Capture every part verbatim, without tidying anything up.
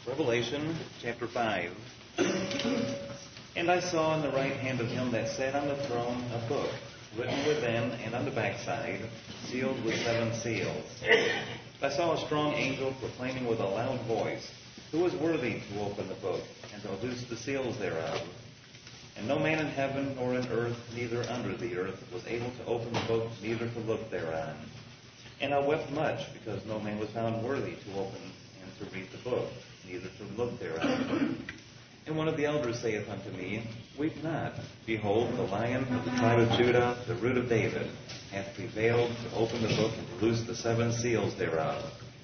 Revelation chapter five. And I saw in the right hand of him that sat on the throne a book, written within and on the backside, sealed with seven seals. I saw a strong angel proclaiming with a loud voice, Who is worthy to open the book, and to loose the seals thereof? And no man in heaven nor in earth, neither under the earth, was able to open the book, neither to look thereon. And I wept much, because no man was found worthy to open and to read the book, neither to look thereon. And one of the elders saith unto me, Weep not. Behold, the Lion of the tribe of Judah, the root of David, hath prevailed to open the book and to loose the seven seals thereof.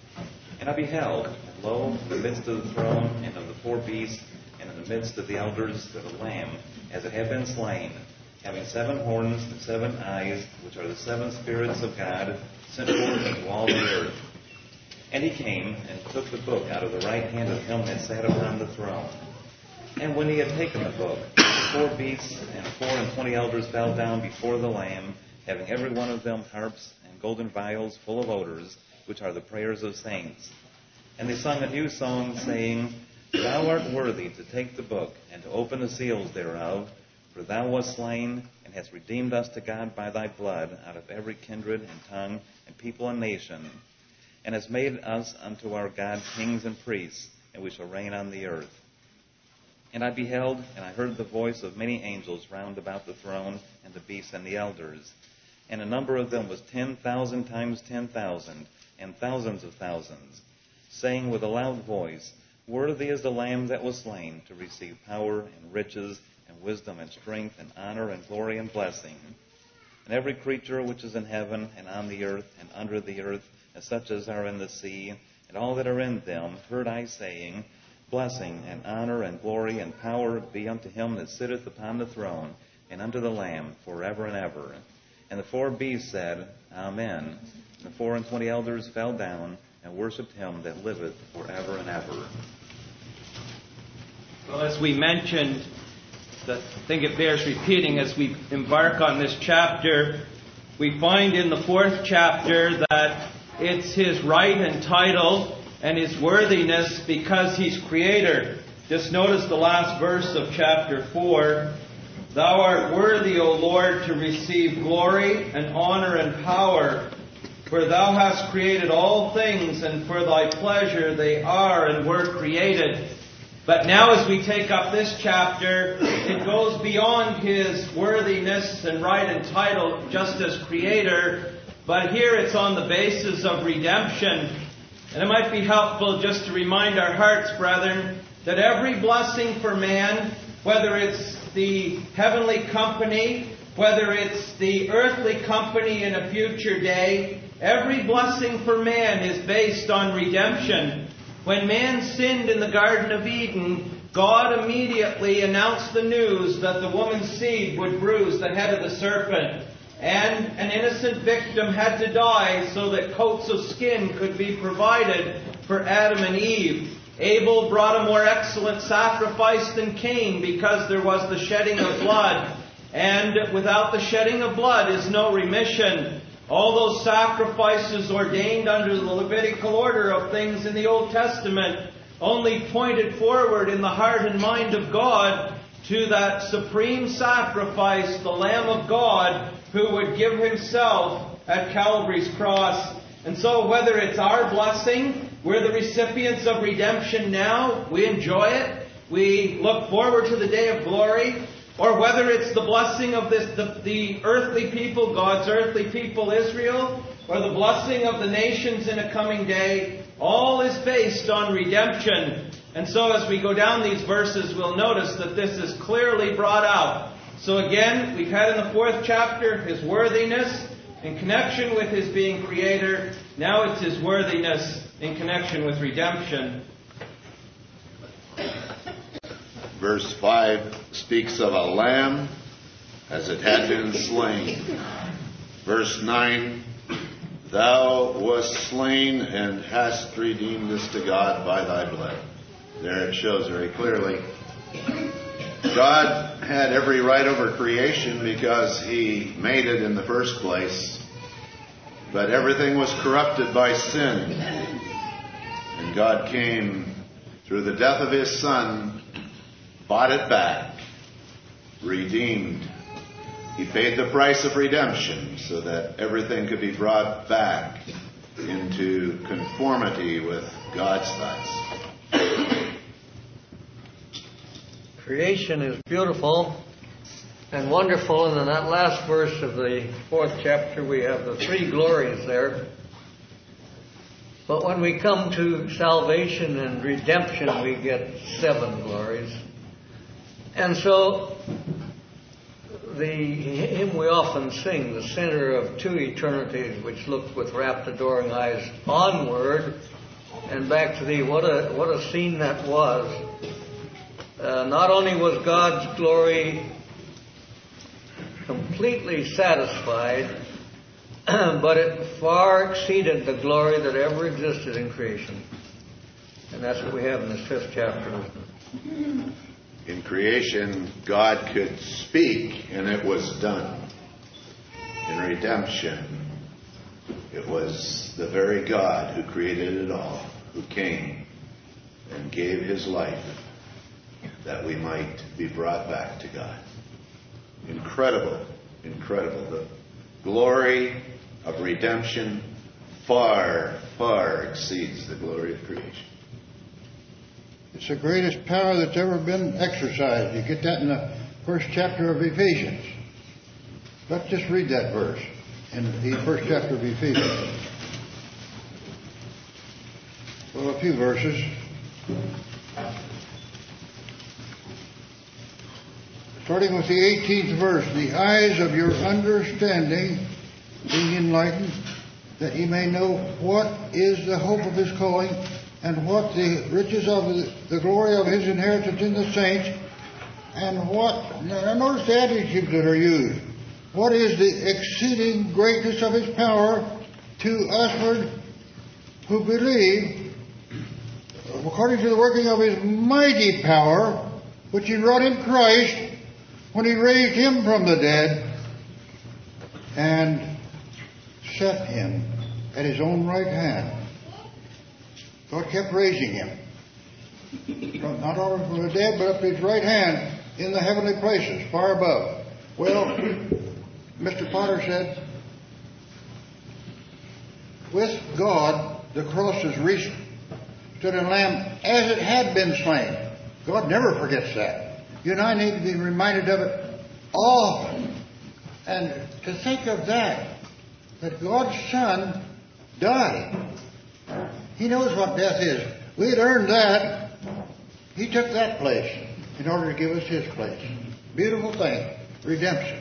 And I beheld, and lo, in the midst of the throne and of the four beasts, and in the midst of the elders, stood a lamb, as it had been slain, having seven horns and seven eyes, which are the seven spirits of God, sent forth into all the earth. And he came and took the book out of the right hand of him that sat upon the throne. And when he had taken the book, the four beasts and four and twenty elders fell down before the Lamb, having every one of them harps and golden vials full of odors, which are the prayers of saints. And they sung a new song, saying, Thou art worthy to take the book and to open the seals thereof, for thou wast slain and hast redeemed us to God by thy blood out of every kindred and tongue and people and nation, and hast made us unto our God kings and priests, and we shall reign on the earth. And I beheld, and I heard the voice of many angels round about the throne, and the beasts and the elders. And the number of them was ten thousand times ten thousand, and thousands of thousands, saying with a loud voice, Worthy is the Lamb that was slain to receive power and riches and wisdom and strength and honor and glory and blessing. And every creature which is in heaven and on the earth and under the earth, and such as are in the sea, and all that are in them, heard I saying, Blessing and honor and glory and power be unto him that sitteth upon the throne, and unto the Lamb forever and ever. And the four beasts said, Amen. And the four and twenty elders fell down and worshipped him that liveth forever and ever. Well, as we mentioned, I think it bears repeating as we embark on this chapter, we find in the fourth chapter that it's his right and title and his worthiness because he's creator. Just notice the last verse of chapter four. Thou art worthy, O Lord, to receive glory and honor and power, for thou hast created all things, and for thy pleasure they are and were created. But now as we take up this chapter, it goes beyond his worthiness and right and title just as creator, but here it's on the basis of redemption. And it might be helpful just to remind our hearts, brethren, that every blessing for man, whether it's the heavenly company, whether it's the earthly company in a future day, every blessing for man is based on redemption. When man sinned in the Garden of Eden, God immediately announced the news that the woman's seed would bruise the head of the serpent. And an innocent victim had to die so that coats of skin could be provided for Adam and Eve. Abel brought a more excellent sacrifice than Cain because there was the shedding of blood. And without the shedding of blood is no remission. All those sacrifices ordained under the Levitical order of things in the Old Testament only pointed forward in the heart and mind of God to that supreme sacrifice, the Lamb of God, who would give himself at Calvary's cross. And so whether it's our blessing, we're the recipients of redemption now, we enjoy it, we look forward to the day of glory, or whether it's the blessing of this, the, the earthly people, God's earthly people, Israel, or the blessing of the nations in a coming day, all is based on redemption. And so as we go down these verses, we'll notice that this is clearly brought out. So again, we've had in the fourth chapter his worthiness in connection with his being creator. Now it's his worthiness in connection with redemption. Verse five speaks of a lamb as it had been slain. Verse nine, Thou wast slain and hast redeemed us to God by thy blood. There it shows very clearly. God had every right over creation because he made it in the first place. But everything was corrupted by sin. And God came through the death of His Son, bought it back, redeemed. He paid the price of redemption so that everything could be brought back into conformity with God's thoughts. Creation is beautiful and wonderful, and in that last verse of the fourth chapter we have the three glories there. But when we come to salvation and redemption, we get seven glories. And so the hymn we often sing, the center of two eternities, which look with rapt adoring eyes onward and back to thee. What a what a scene that was. Uh, not only was God's glory completely satisfied, but it far exceeded the glory that ever existed in creation. And that's what we have in this fifth chapter. In creation, God could speak, and it was done. In redemption, it was the very God who created it all, who came and gave His life that we might be brought back to God. Incredible, incredible. The glory of redemption far, far exceeds the glory of creation. It's the greatest power that's ever been exercised. You get that in the first chapter of Ephesians. Let's just read that verse in the first chapter of Ephesians. Well, a few verses. Starting with the eighteenth verse. The eyes of your understanding being enlightened, that ye may know what is the hope of His calling, and what the riches of the glory of His inheritance in the saints, and what, now notice the adjectives that are used. What is the exceeding greatness of His power to usward who believe, according to the working of His mighty power, which He wrought in Christ, when He raised Him from the dead, and set Him at His own right hand. God kept raising Him. Not only from the dead, but up to His right hand in the heavenly places, far above. Well, Mister Potter said, with God, the cross is recent. Stood in Lamb as it had been slain. God never forgets that. You and I need to be reminded of it often. And to think of that, that God's Son died. He knows what death is. We had earned that. He took that place in order to give us His place. Beautiful thing. Redemption.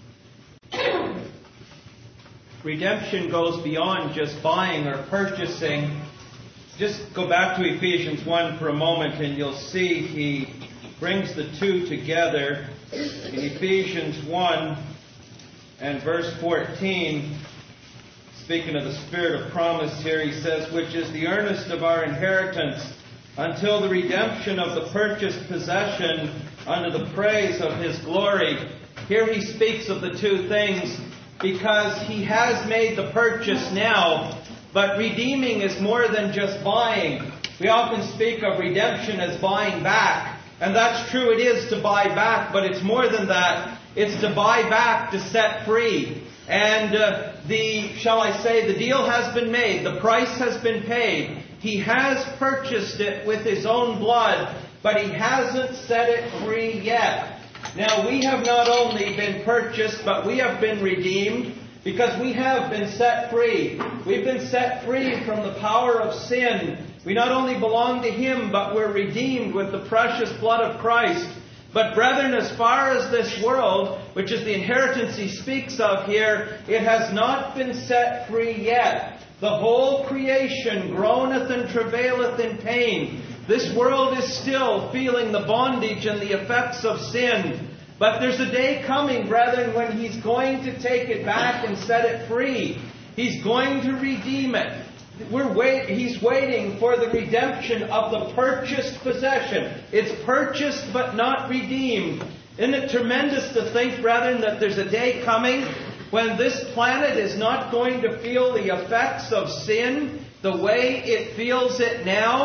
Redemption goes beyond just buying or purchasing. Just go back to Ephesians one for a moment and you'll see he brings the two together. In Ephesians one and verse fourteen, speaking of the Spirit of promise here, he says, which is the earnest of our inheritance until the redemption of the purchased possession unto the praise of His glory. Here he speaks of the two things because he has made the purchase now, but redeeming is more than just buying. We often speak of redemption as buying back, and that's true, it is to buy back, but it's more than that. It's to buy back, to set free. And uh, the, shall I say, the deal has been made. The price has been paid. He has purchased it with His own blood, but He hasn't set it free yet. Now, we have not only been purchased, but we have been redeemed, because we have been set free. We've been set free from the power of sin. We not only belong to Him, but we're redeemed with the precious blood of Christ. But brethren, as far as this world, which is the inheritance he speaks of here, it has not been set free yet. The whole creation groaneth and travaileth in pain. This world is still feeling the bondage and the effects of sin. But there's a day coming, brethren, when He's going to take it back and set it free. He's going to redeem it. We're wait, he's waiting for the redemption of the purchased possession. It's purchased but not redeemed. Isn't it tremendous to think, brethren, that there's a day coming when this planet is not going to feel the effects of sin the way it feels it now?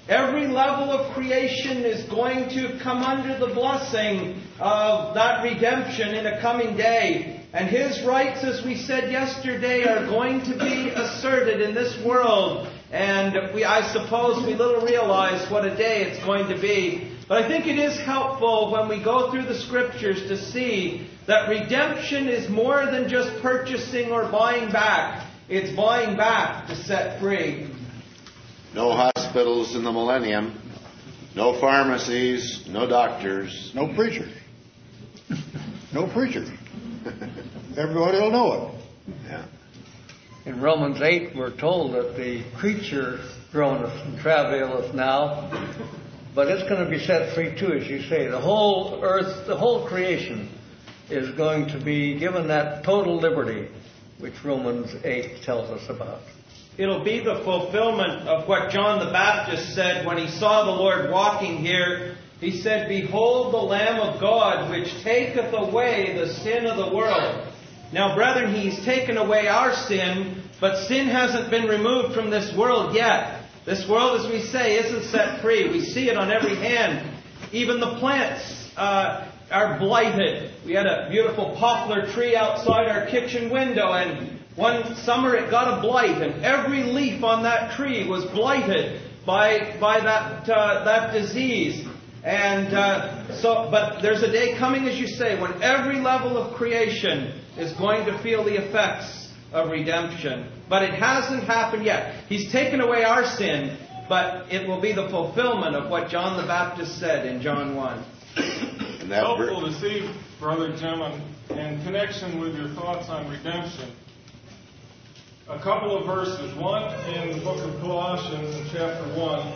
Every level of creation is going to come under the blessing of that redemption in a coming day. And His rights, as we said yesterday, are going to be asserted in this world. And we, I suppose we little realize what a day it's going to be. But I think it is helpful when we go through the Scriptures to see that redemption is more than just purchasing or buying back. It's buying back to set free. No hospitals in the millennium. No pharmacies. No doctors. No preachers. No preachers. Everybody will know it. Yeah. In Romans eight, we're told that the creature groaneth and travaileth now, but it's going to be set free too, as you say. The whole earth, the whole creation is going to be given that total liberty, which Romans eight tells us about. It'll be the fulfillment of what John the Baptist said when he saw the Lord walking here. He said, "Behold the Lamb of God, which taketh away the sin of the world." Now, brethren, He's taken away our sin, but sin hasn't been removed from this world yet. This world, as we say, isn't set free. We see it on every hand. Even the plants uh, are blighted. We had a beautiful poplar tree outside our kitchen window, and one summer it got a blight, and every leaf on that tree was blighted by by that uh, that disease. And uh, so, but there's a day coming, as you say, when every level of creation is going to feel the effects of redemption. But it hasn't happened yet. He's taken away our sin, but it will be the fulfillment of what John the Baptist said in John one. And that helpful ver- to see, Brother Jim, in, in connection with your thoughts on redemption. A couple of verses. One in the book of Colossians in chapter one.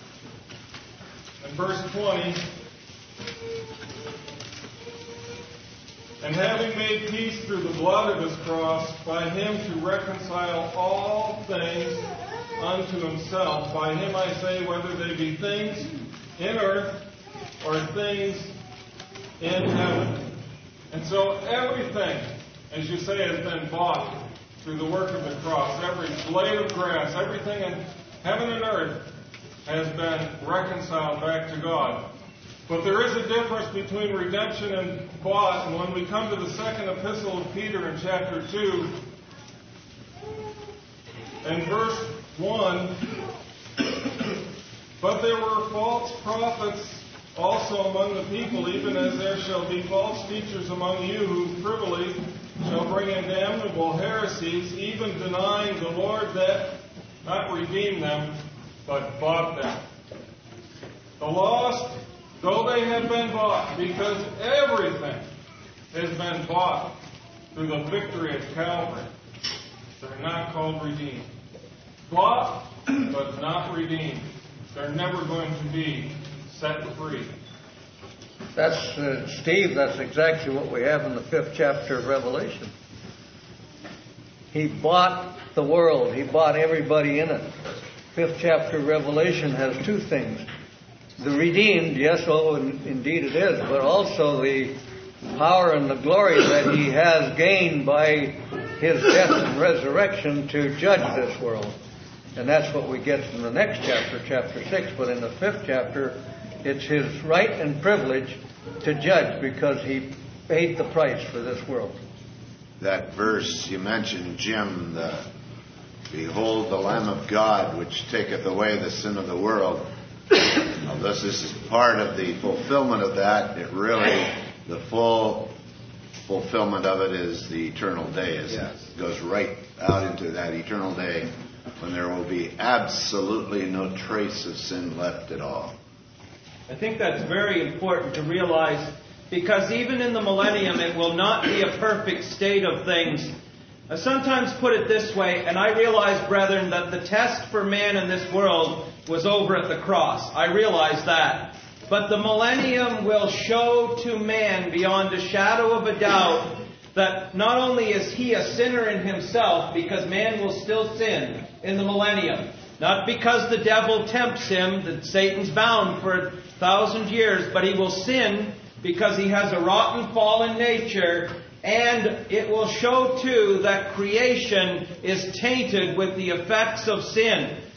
In verse twenty. "And having made peace through the blood of His cross, by Him to reconcile all things unto Himself. By Him I say, whether they be things in earth or things in heaven." And so everything, as you say, has been bought through the work of the cross. Every blade of grass, everything in heaven and earth has been reconciled back to God. But there is a difference between redemption and bought. And when we come to the second epistle of Peter in chapter two, and verse one, "But there were false prophets also among the people, even as there shall be false teachers among you, who privily shall bring in damnable heresies, even denying the Lord that not redeemed them, but bought them." The lost, though they have been bought, because everything has been bought through the victory at Calvary, they're not called redeemed. Bought, but not redeemed. They're never going to be set free. That's, uh, Steve, that's exactly what we have in the fifth chapter of Revelation. He bought the world. He bought everybody in it. Fifth chapter of Revelation has two things. The redeemed, yes, oh, indeed it is, but also the power and the glory that He has gained by His death and resurrection to judge this world. And that's what we get in the next chapter, chapter six. But in the fifth chapter, it's His right and privilege to judge because He paid the price for this world. that verse you mentioned, Jim, the "Behold the Lamb of God, which taketh away the sin of the world." Now, this, this is part of the fulfillment of that. It really, the full fulfillment of it is the eternal day. It yes. goes right out into that eternal day when there will be absolutely no trace of sin left at all. I think that's very important to realize, because even in the millennium it will not be a perfect state of things. I sometimes put it this way, and I realize, brethren, that the test for man in this world was over at the cross. I realize that. But the millennium will show to man beyond a shadow of a doubt that not only is he a sinner in himself, because man will still sin in the millennium. Not because the devil tempts him, that Satan's bound for a thousand years, but he will sin because he has a rotten, fallen nature. And it will show, too, that creation is tainted with the effects of sin.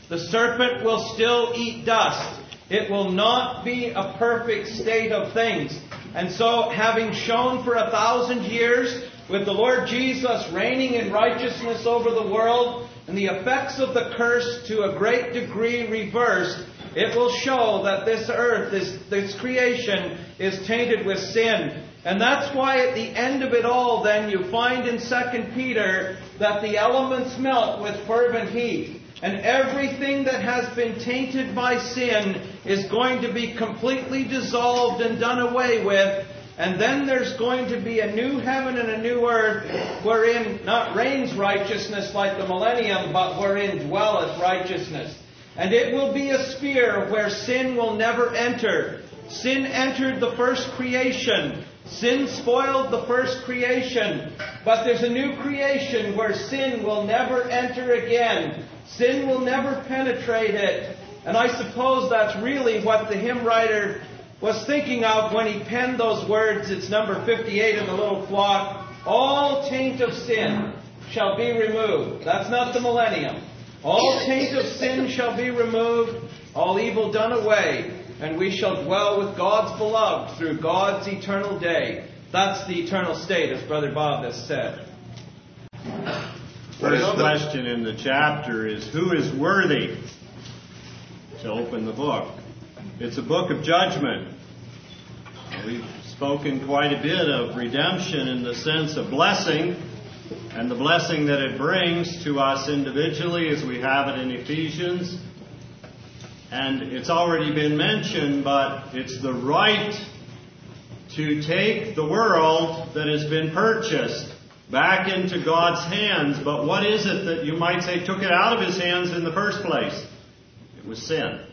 The serpent will still eat dust. It will not be a perfect state of things. And so, having shown for a thousand years, with the Lord Jesus reigning in righteousness over the world, and the effects of the curse to a great degree reversed, it will show that this earth, this, this creation, is tainted with sin. And that's why at the end of it all, then, you find in Second Peter that the elements melt with fervent heat. And everything that has been tainted by sin is going to be completely dissolved and done away with. And then there's going to be a new heaven and a new earth wherein not reigns righteousness like the millennium, but wherein dwelleth righteousness. And it will be a sphere where sin will never enter. Sin entered the first creation. Sin spoiled the first creation. But there's a new creation where sin will never enter again. Sin will never penetrate it. And I suppose that's really what the hymn writer was thinking of when he penned those words. It's number fifty-eight in the little flock. All taint of sin shall be removed. That's not the millennium. All taint of sin shall be removed, all evil done away, and we shall dwell with God's beloved through God's eternal day. That's the eternal state, as Brother Bob has said. First question in the chapter is, who is worthy to open the book? It's a book of judgment. We've spoken quite a bit of redemption in the sense of blessing, and the blessing that it brings to us individually as we have it in Ephesians. And it's already been mentioned, but it's the right to take the world that has been purchased back into God's hands. But what is it that you might say took it out of His hands in the first place? It was sin.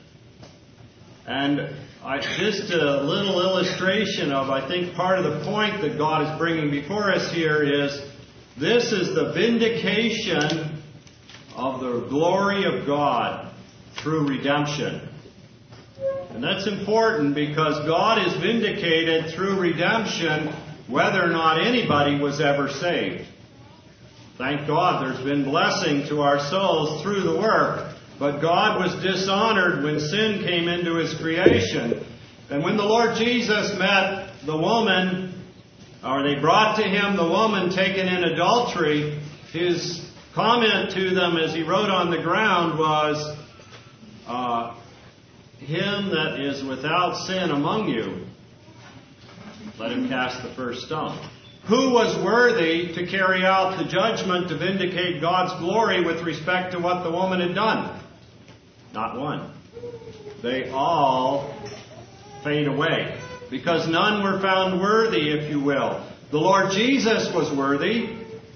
And I, just a little illustration of, I think, part of the point that God is bringing before us here is, this is the vindication of the glory of God through redemption. And that's important because God is vindicated through redemption whether or not anybody was ever saved. Thank God there's been blessing to our souls through the work. But God was dishonored when sin came into His creation. And when the Lord Jesus met the woman, or they brought to Him the woman taken in adultery, His comment to them as He wrote on the ground was, uh, him that is without sin among you, let him cast the first stone. Who was worthy to carry out the judgment to vindicate God's glory with respect to what the woman had done? Not one. They all fade away, because none were found worthy, if you will. The Lord Jesus was worthy,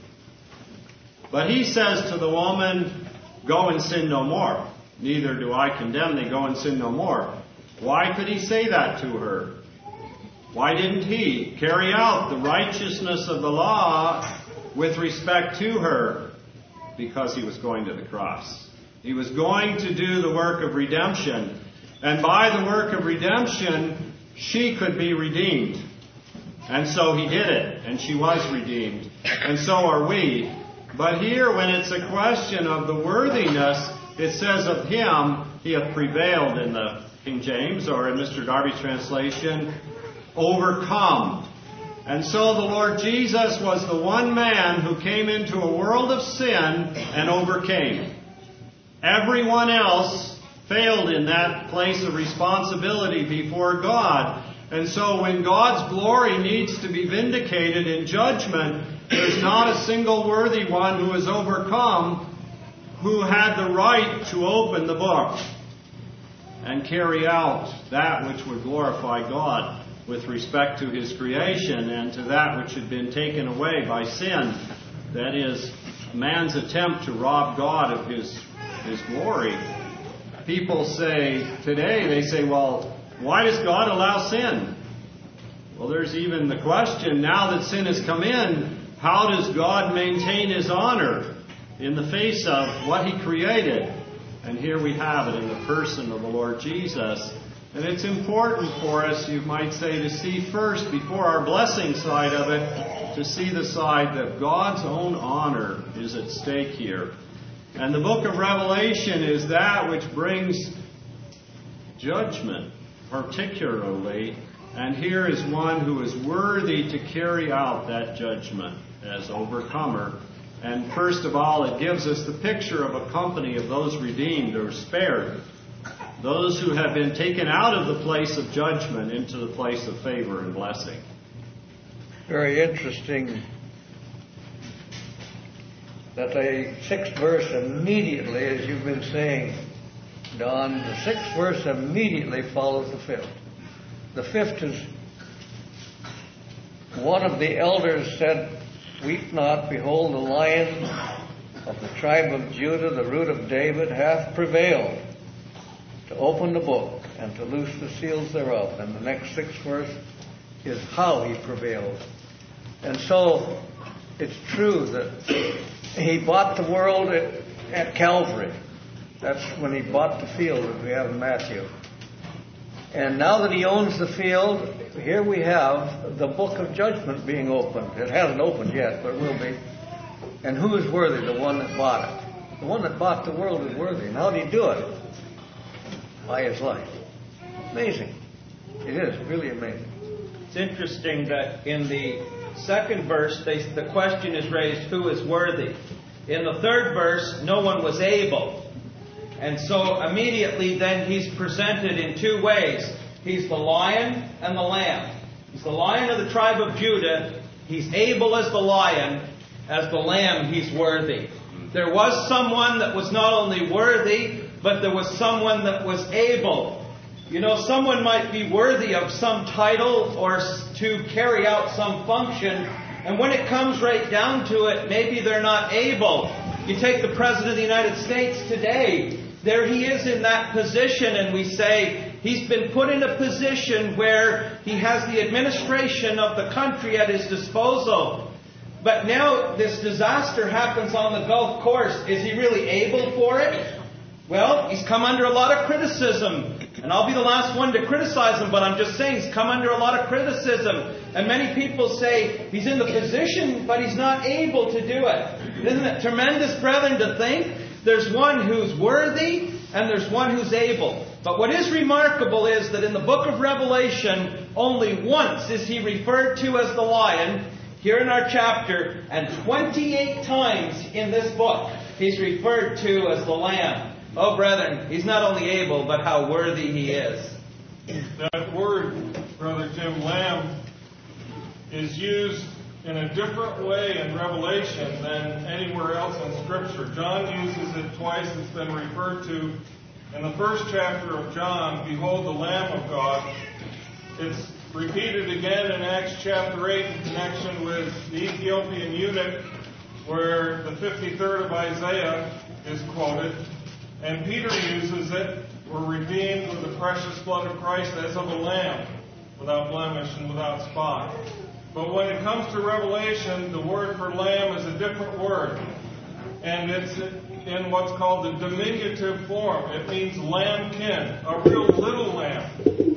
but He says to the woman, go and sin no more. Neither do I condemn thee, go and sin no more. Why could He say that to her? Why didn't He carry out the righteousness of the law with respect to her? Because He was going to the cross. He was going to do the work of redemption. And by the work of redemption, she could be redeemed. And so He did it, and she was redeemed. And so are we. But here, when it's a question of the worthiness, it says of Him, He hath prevailed in the King James, or in Mister Darby's translation, overcome. And so the Lord Jesus was the one man who came into a world of sin and overcame. Everyone else failed in that place of responsibility before God. And so when God's glory needs to be vindicated in judgment, there's not a single worthy one who has overcome, who had the right to open the book and carry out that which would glorify God with respect to His creation and to that which had been taken away by sin. That is, man's attempt to rob God of His, His glory. People say today, they say, well, why does God allow sin? Well, there's even the question, now that sin has come in, how does God maintain His honor in the face of what He created? And here we have it in the person of the Lord Jesus. And it's important for us, you might say, to see first, before our blessing side of it, to see the side that God's own honor is at stake here. And the book of Revelation is that which brings judgment, particularly. And here is one who is worthy to carry out that judgment as overcomer. And first of all, it gives us the picture of a company of those redeemed or spared, those who have been taken out of the place of judgment into the place of favor and blessing. Very interesting that the sixth verse immediately, as you've been saying, Don, the sixth verse immediately follows the fifth. The fifth is, one of the elders said, "Weep not, behold, the Lion of the tribe of Judah, the root of David, hath prevailed to open the book and to loose the seals thereof." And the next sixth verse is how he prevailed. And so it's true that he bought the world at, at Calvary. That's when he bought the field, as we have in Matthew. And now that he owns the field, here we have the book of judgment being opened. It hasn't opened yet, but it will be. And who is worthy? The one that bought it. The one that bought the world is worthy. And how did he do it? By his life. Amazing. It is really amazing. It's interesting that in the second verse, they, the question is raised, who is worthy? In the third verse, no one was able. And so immediately then he's presented in two ways. He's the lion and the lamb. He's the lion of the tribe of Judah. He's able as the lion. As the lamb, he's worthy. There was someone that was not only worthy, but there was someone that was able. You know, someone might be worthy of some title or to carry out some function, and when it comes right down to it, maybe they're not able. You take the President of the United States today. There he is in that position, and we say he's been put in a position where he has the administration of the country at his disposal. But now this disaster happens on the Gulf course. Is he really able for it? Well, he's come under a lot of criticism. And I'll be the last one to criticize him, but I'm just saying he's come under a lot of criticism. And many people say he's in the position, but he's not able to do it. Isn't it tremendous, brethren, to think there's one who's worthy and there's one who's able. But what is remarkable is that in the book of Revelation, only once is he referred to as the lion, here in our chapter, and twenty-eight times in this book he's referred to as the lamb. Oh, brethren, he's not only able, but how worthy he is. That word, Brother Jim, lamb, is used in a different way in Revelation than anywhere else in Scripture. John uses it twice. It's been referred to in the first chapter of John, "Behold the Lamb of God." It's repeated again in Acts chapter eight in connection with the Ethiopian eunuch, where the fifty-third of Isaiah is quoted. And Peter uses it, "We're redeemed with the precious blood of Christ as of a lamb, without blemish and without spot." But when it comes to Revelation, the word for lamb is a different word. And it's in what's called the diminutive form. It means lambkin, a real little lamb,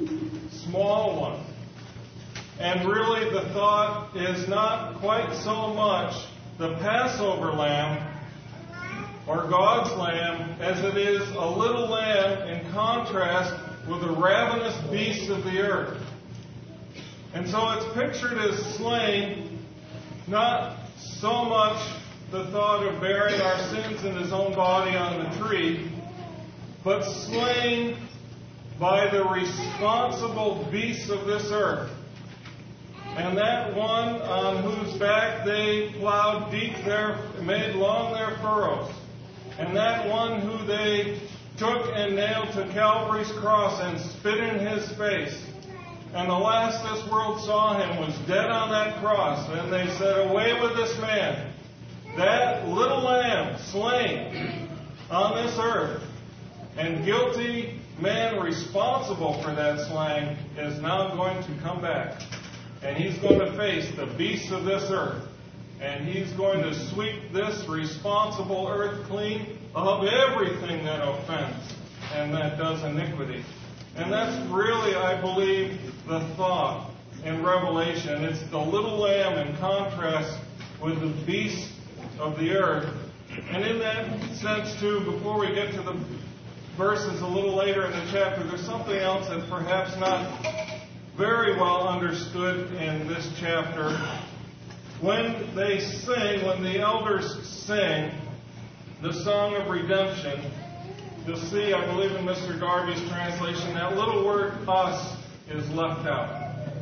small one. And really the thought is not quite so much the Passover lamb or God's lamb as it is a little lamb in contrast with the ravenous beasts of the earth. And so it's pictured as slain, not so much the thought of bearing our sins in his own body on the tree, but slain by the responsible beasts of this earth. And that one on whose back they plowed deep their, made long their furrows. And that one who they took and nailed to Calvary's cross and spit in his face. And the last this world saw him was dead on that cross. And they said, "Away with this man." That little lamb slain on this earth, and guilty man responsible for that slaying, is now going to come back. And he's going to face the beasts of this earth. And he's going to sweep this responsible earth clean of everything that offends and that does iniquity. And that's really, I believe, the thought in Revelation. It's the little lamb in contrast with the beasts of the earth And in that sense, too, before we get to the verses a little later in the chapter, there's something else that's perhaps not very well understood in this chapter. When they sing, when the elders sing the song of redemption, you'll see, I believe in Mister Darby's translation, that little word us is left out.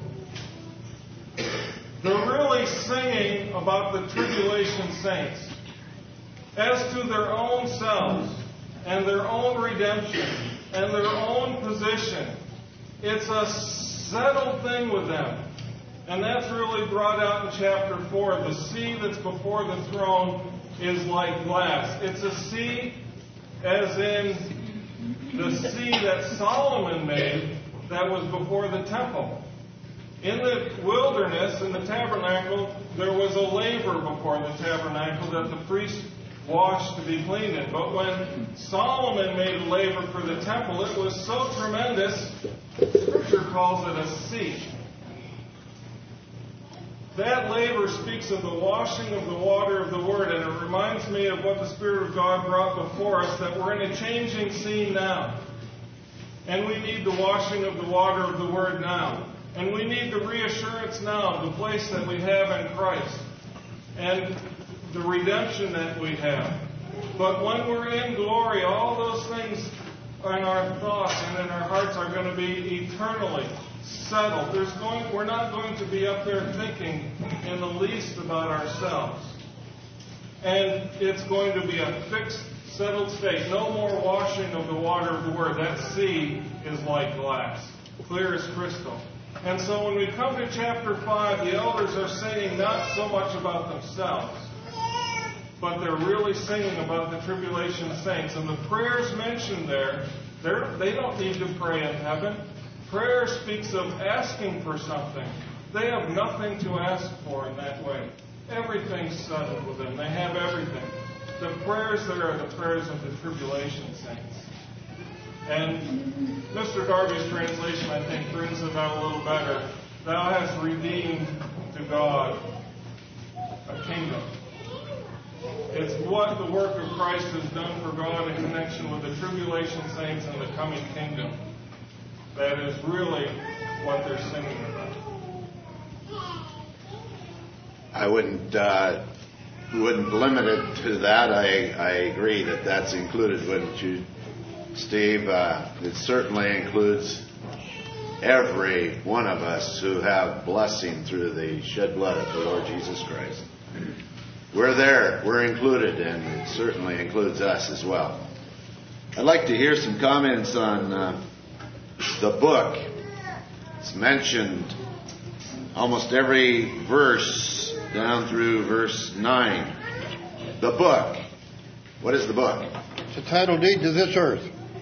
They're really singing about the tribulation saints as to their own selves and their own redemption and their own position. It's a settled thing with them. And that's really brought out in chapter four. The sea that's before the throne is like glass. It's a sea as in the sea that Solomon made that was before the temple. In the wilderness, in the tabernacle, there was a laver before the tabernacle that the priest washed to be cleaned in. But when Solomon made a laver for the temple, it was so tremendous, Scripture calls it a sea. That laver speaks of the washing of the water of the Word, and it reminds me of what the Spirit of God brought before us, that we're in a changing scene now. And we need the washing of the water of the Word now. And we need the reassurance now of the place that we have in Christ and the redemption that we have. But when we're in glory, all those things in our thoughts and in our hearts are going to be eternally settled. There's going, we're not going to be up there thinking in the least about ourselves. And it's going to be a fixed, settled state. No more washing of the water of the Word. That sea is like glass, clear as crystal. And so when we come to chapter five, the elders are singing not so much about themselves, but they're really singing about the tribulation saints. And the prayers mentioned there, they don't need to pray in heaven. Prayer speaks of asking for something. They have nothing to ask for in that way. Everything's settled with them. They have everything. The prayers there are the prayers of the tribulation saints. And Mister Darby's translation, I think, brings it out a little better. Thou hast redeemed to God a kingdom. It's what the work of Christ has done for God in connection with the tribulation saints and the coming kingdom. That is really what they're singing about. I wouldn't uh, wouldn't limit it to that. I, I agree that that's included, wouldn't you, Steve? Uh, it certainly includes every one of us who have blessing through the shed blood of the Lord Jesus Christ. We're there. We're included, and it certainly includes us as well. I'd like to hear some comments on uh, the book. It's mentioned almost every verse down through verse nine. The book. What is the book? It's a title deed to this earth.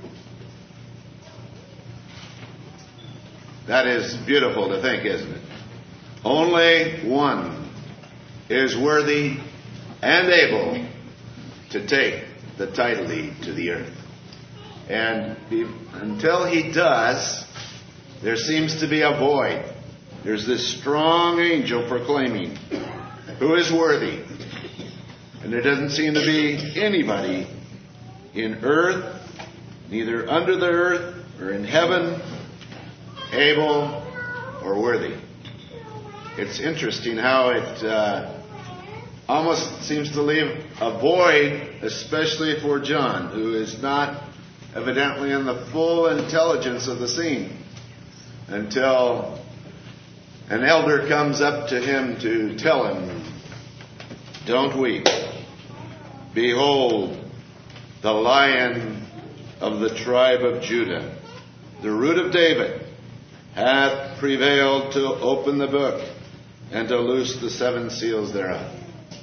That is beautiful to think, isn't it? Only one is worthy and able to take the title deed to the earth. And until he does, there seems to be a void. There's this strong angel proclaiming, who is worthy? And there doesn't seem to be anybody in earth, neither under the earth or in heaven, able or worthy. It's interesting how it uh, almost seems to leave a void, especially for John, who is not evidently in the full intelligence of the scene, until an elder comes up to him to tell him, don't weep. Behold, the Lion of the tribe of Judah, the Root of David, hath prevailed to open the book and to loose the seven seals thereof.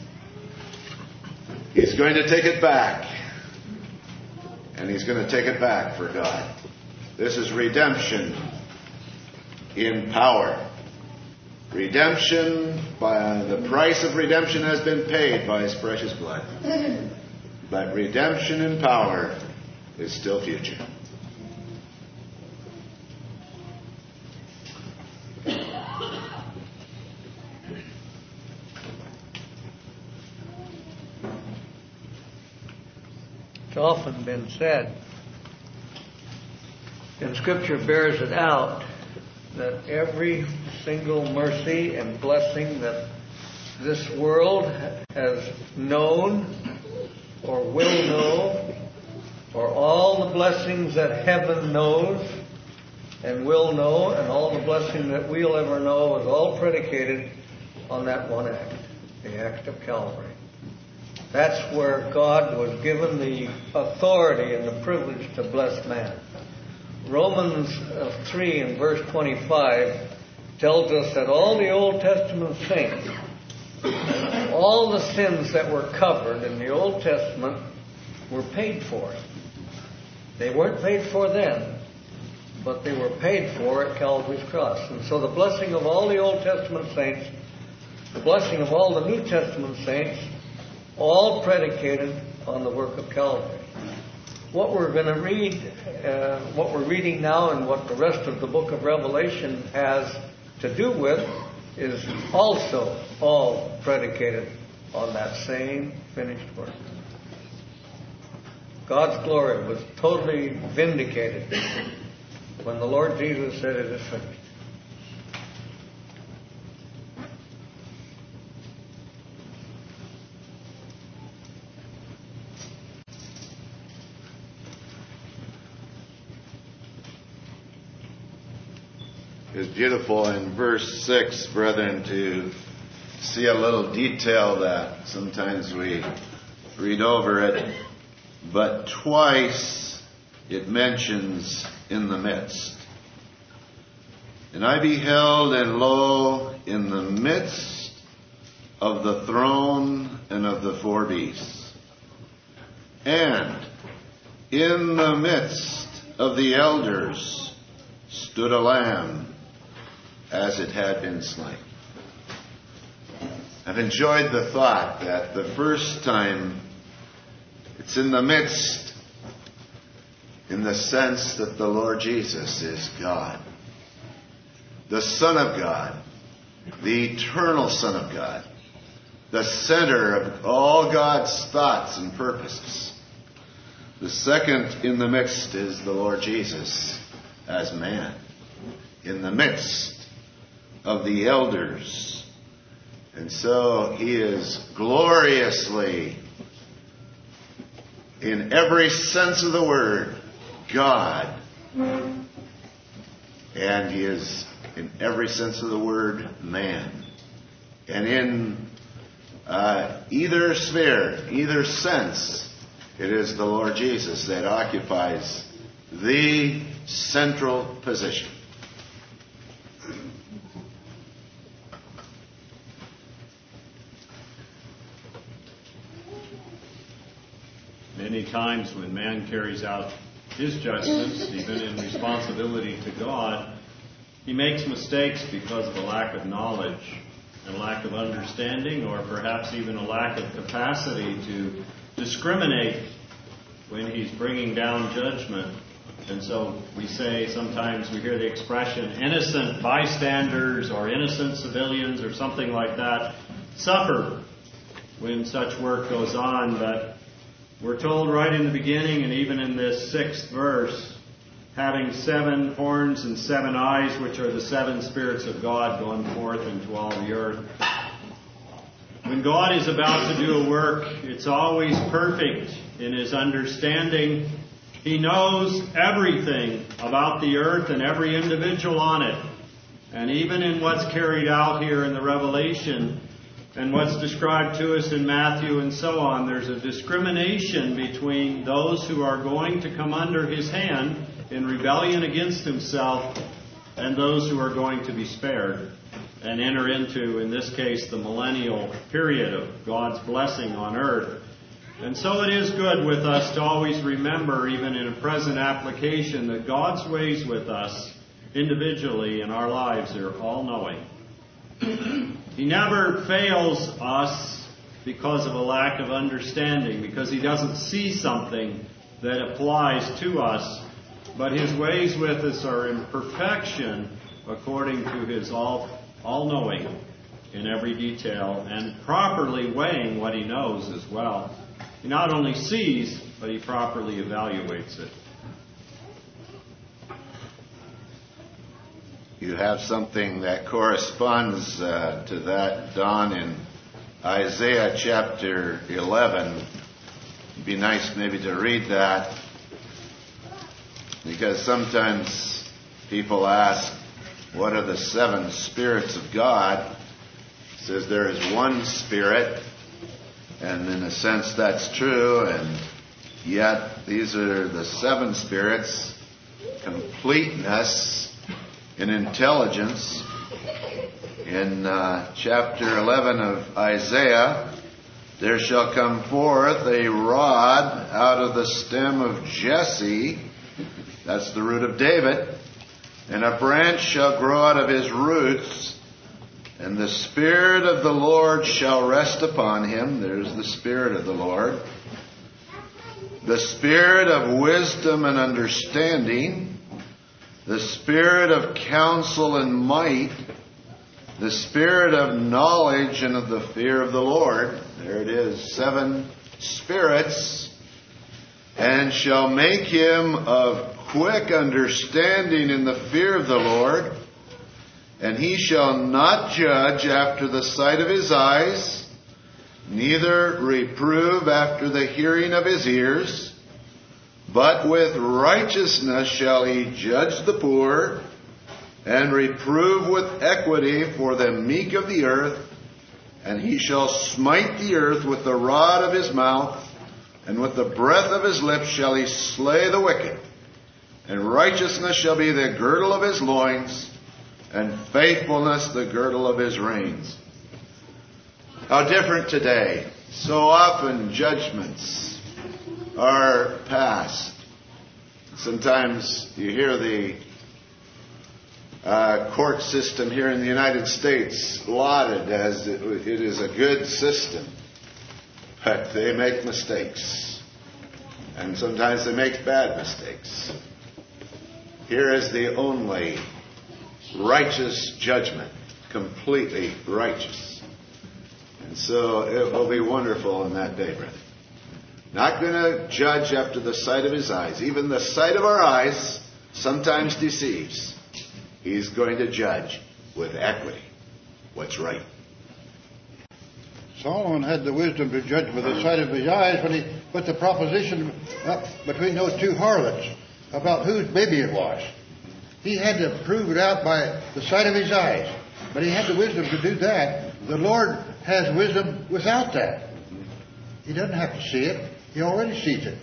He's going to take it back. And he's going to take it back for God. This is redemption in power. Redemption, by the price of redemption has been paid by his precious blood. But redemption in power is still future. often been said. And Scripture bears it out that every single mercy and blessing that this world has known or will know, or all the blessings that heaven knows and will know, and all the blessing that we'll ever know, is all predicated on that one act, the act of Calvary. That's where God was given the authority and the privilege to bless man. Romans three and verse twenty-five tells us that all the Old Testament saints, all the sins that were covered in the Old Testament, were paid for. They weren't paid for then, but they were paid for at Calvary's cross. And so the blessing of all the Old Testament saints, the blessing of all the New Testament saints, all predicated on the work of Calvary. What we're going to read, uh, what we're reading now, and what the rest of the book of Revelation has to do with, is also all predicated on that same finished work. God's glory was totally vindicated when the Lord Jesus said, "It is finished." It's beautiful in verse six, brethren, to see a little detail that sometimes we read over it, but twice it mentions "in the midst." "And I beheld, and lo, in the midst of the throne and of the four beasts, and in the midst of the elders stood a lamb as it had been slain." I've enjoyed the thought that the first time it's in the midst, in the sense that the Lord Jesus is God, the Son of God, the eternal Son of God, the center of all God's thoughts and purposes. The second in the midst is the Lord Jesus as man, in the midst of the elders. And so he is gloriously, in every sense of the word, God. And he is, in every sense of the word, man. And in uh, either sphere, either sense, it is the Lord Jesus that occupies the central position. Many times when man carries out his judgments, even in responsibility to God, he makes mistakes because of a lack of knowledge, a lack of understanding, or perhaps even a lack of capacity to discriminate when he's bringing down judgment. And so we say, sometimes we hear the expression, innocent bystanders or innocent civilians or something like that suffer when such work goes on. But we're told right in the beginning, and even in this sixth verse, having seven horns and seven eyes, which are the seven spirits of God going forth into all the earth. When God is about to do a work, it's always perfect in his understanding. He knows everything about the earth and every individual on it. And even in what's carried out here in the Revelation and what's described to us in Matthew and so on, there's a discrimination between those who are going to come under his hand in rebellion against himself and those who are going to be spared and enter into, in this case, the millennial period of God's blessing on earth. And so it is good with us to always remember, even in a present application, that God's ways with us individually in our lives are all-knowing. He never fails us because of a lack of understanding, because he doesn't see something that applies to us. But his ways with us are in perfection according to his all, all-knowing in every detail and properly weighing what he knows as well. He not only sees, but he properly evaluates it. You have something that corresponds uh, to that, Don, in Isaiah chapter eleven. It'd be nice maybe to read that, because sometimes people ask, what are the seven spirits of God? It says there is one Spirit, and in a sense that's true, and yet these are the seven spirits: completeness in intelligence. In uh, chapter eleven of Isaiah, there shall come forth a rod out of the stem of Jesse, that's the root of David, and a branch shall grow out of his roots, and the Spirit of the Lord shall rest upon him. There's the Spirit of the Lord. The Spirit of wisdom and understanding, the Spirit of counsel and might, the Spirit of knowledge and of the fear of the Lord. There it is, seven spirits. And shall make him of quick understanding in the fear of the Lord. And he shall not judge after the sight of his eyes, neither reprove after the hearing of his ears. But with righteousness shall he judge the poor, and reprove with equity for the meek of the earth. And he shall smite the earth with the rod of his mouth, and with the breath of his lips shall he slay the wicked. And righteousness shall be the girdle of his loins, and faithfulness the girdle of his reins. How different today. So often judgments are passed. Sometimes you hear the uh, court system here in the United States lauded as it, it is a good system, but they make mistakes, and sometimes they make bad mistakes. Here is the only righteous judgment, completely righteous. And so it will be wonderful in that day, brother. Not going to judge after the sight of his eyes. Even the sight of our eyes sometimes deceives. He's going to judge with equity what's right. Solomon had the wisdom to judge with the sight of his eyes when he put the proposition up between those two harlots about whose baby it was. He had to prove it out by the sight of his eyes. But he had the wisdom to do that. The Lord has wisdom without that. He doesn't have to see it. He already sees it.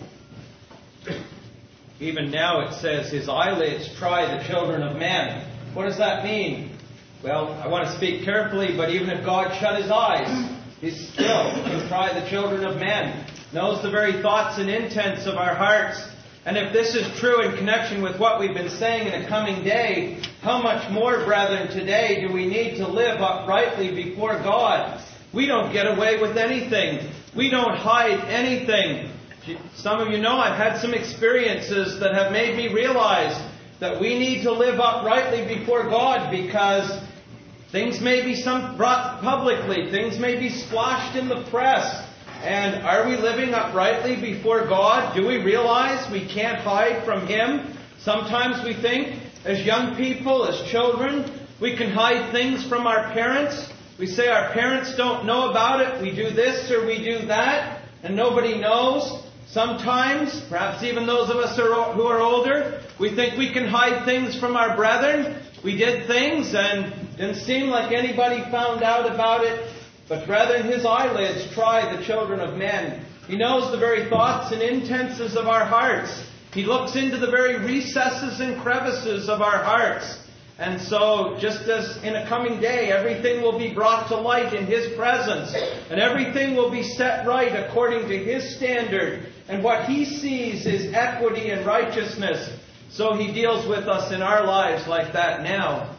Even now it says his eyelids try the children of men. What does that mean? Well, I want to speak carefully, but even if God shut his eyes, he still can try the children of men. Knows the very thoughts and intents of our hearts. And if this is true in connection with what we've been saying in a coming day, how much more, brethren, today do we need to live uprightly before God? We don't get away with anything. We don't hide anything. Some of you know I've had some experiences that have made me realize that we need to live uprightly before God, because things may be some brought publicly, things may be splashed in the press. And are we living uprightly before God? Do we realize we can't hide from Him? Sometimes we think, as young people, as children, we can hide things from our parents. We say our parents don't know about it. We do this or we do that, and nobody knows. Sometimes, perhaps even those of us who are older, we think we can hide things from our brethren. We did things and didn't seem like anybody found out about it. But brethren, His eyelids try the children of men. He knows the very thoughts and intents of our hearts. He looks into the very recesses and crevices of our hearts. And so, just as in a coming day, everything will be brought to light in His presence, and everything will be set right according to His standard, and what He sees is equity and righteousness. So He deals with us in our lives like that now.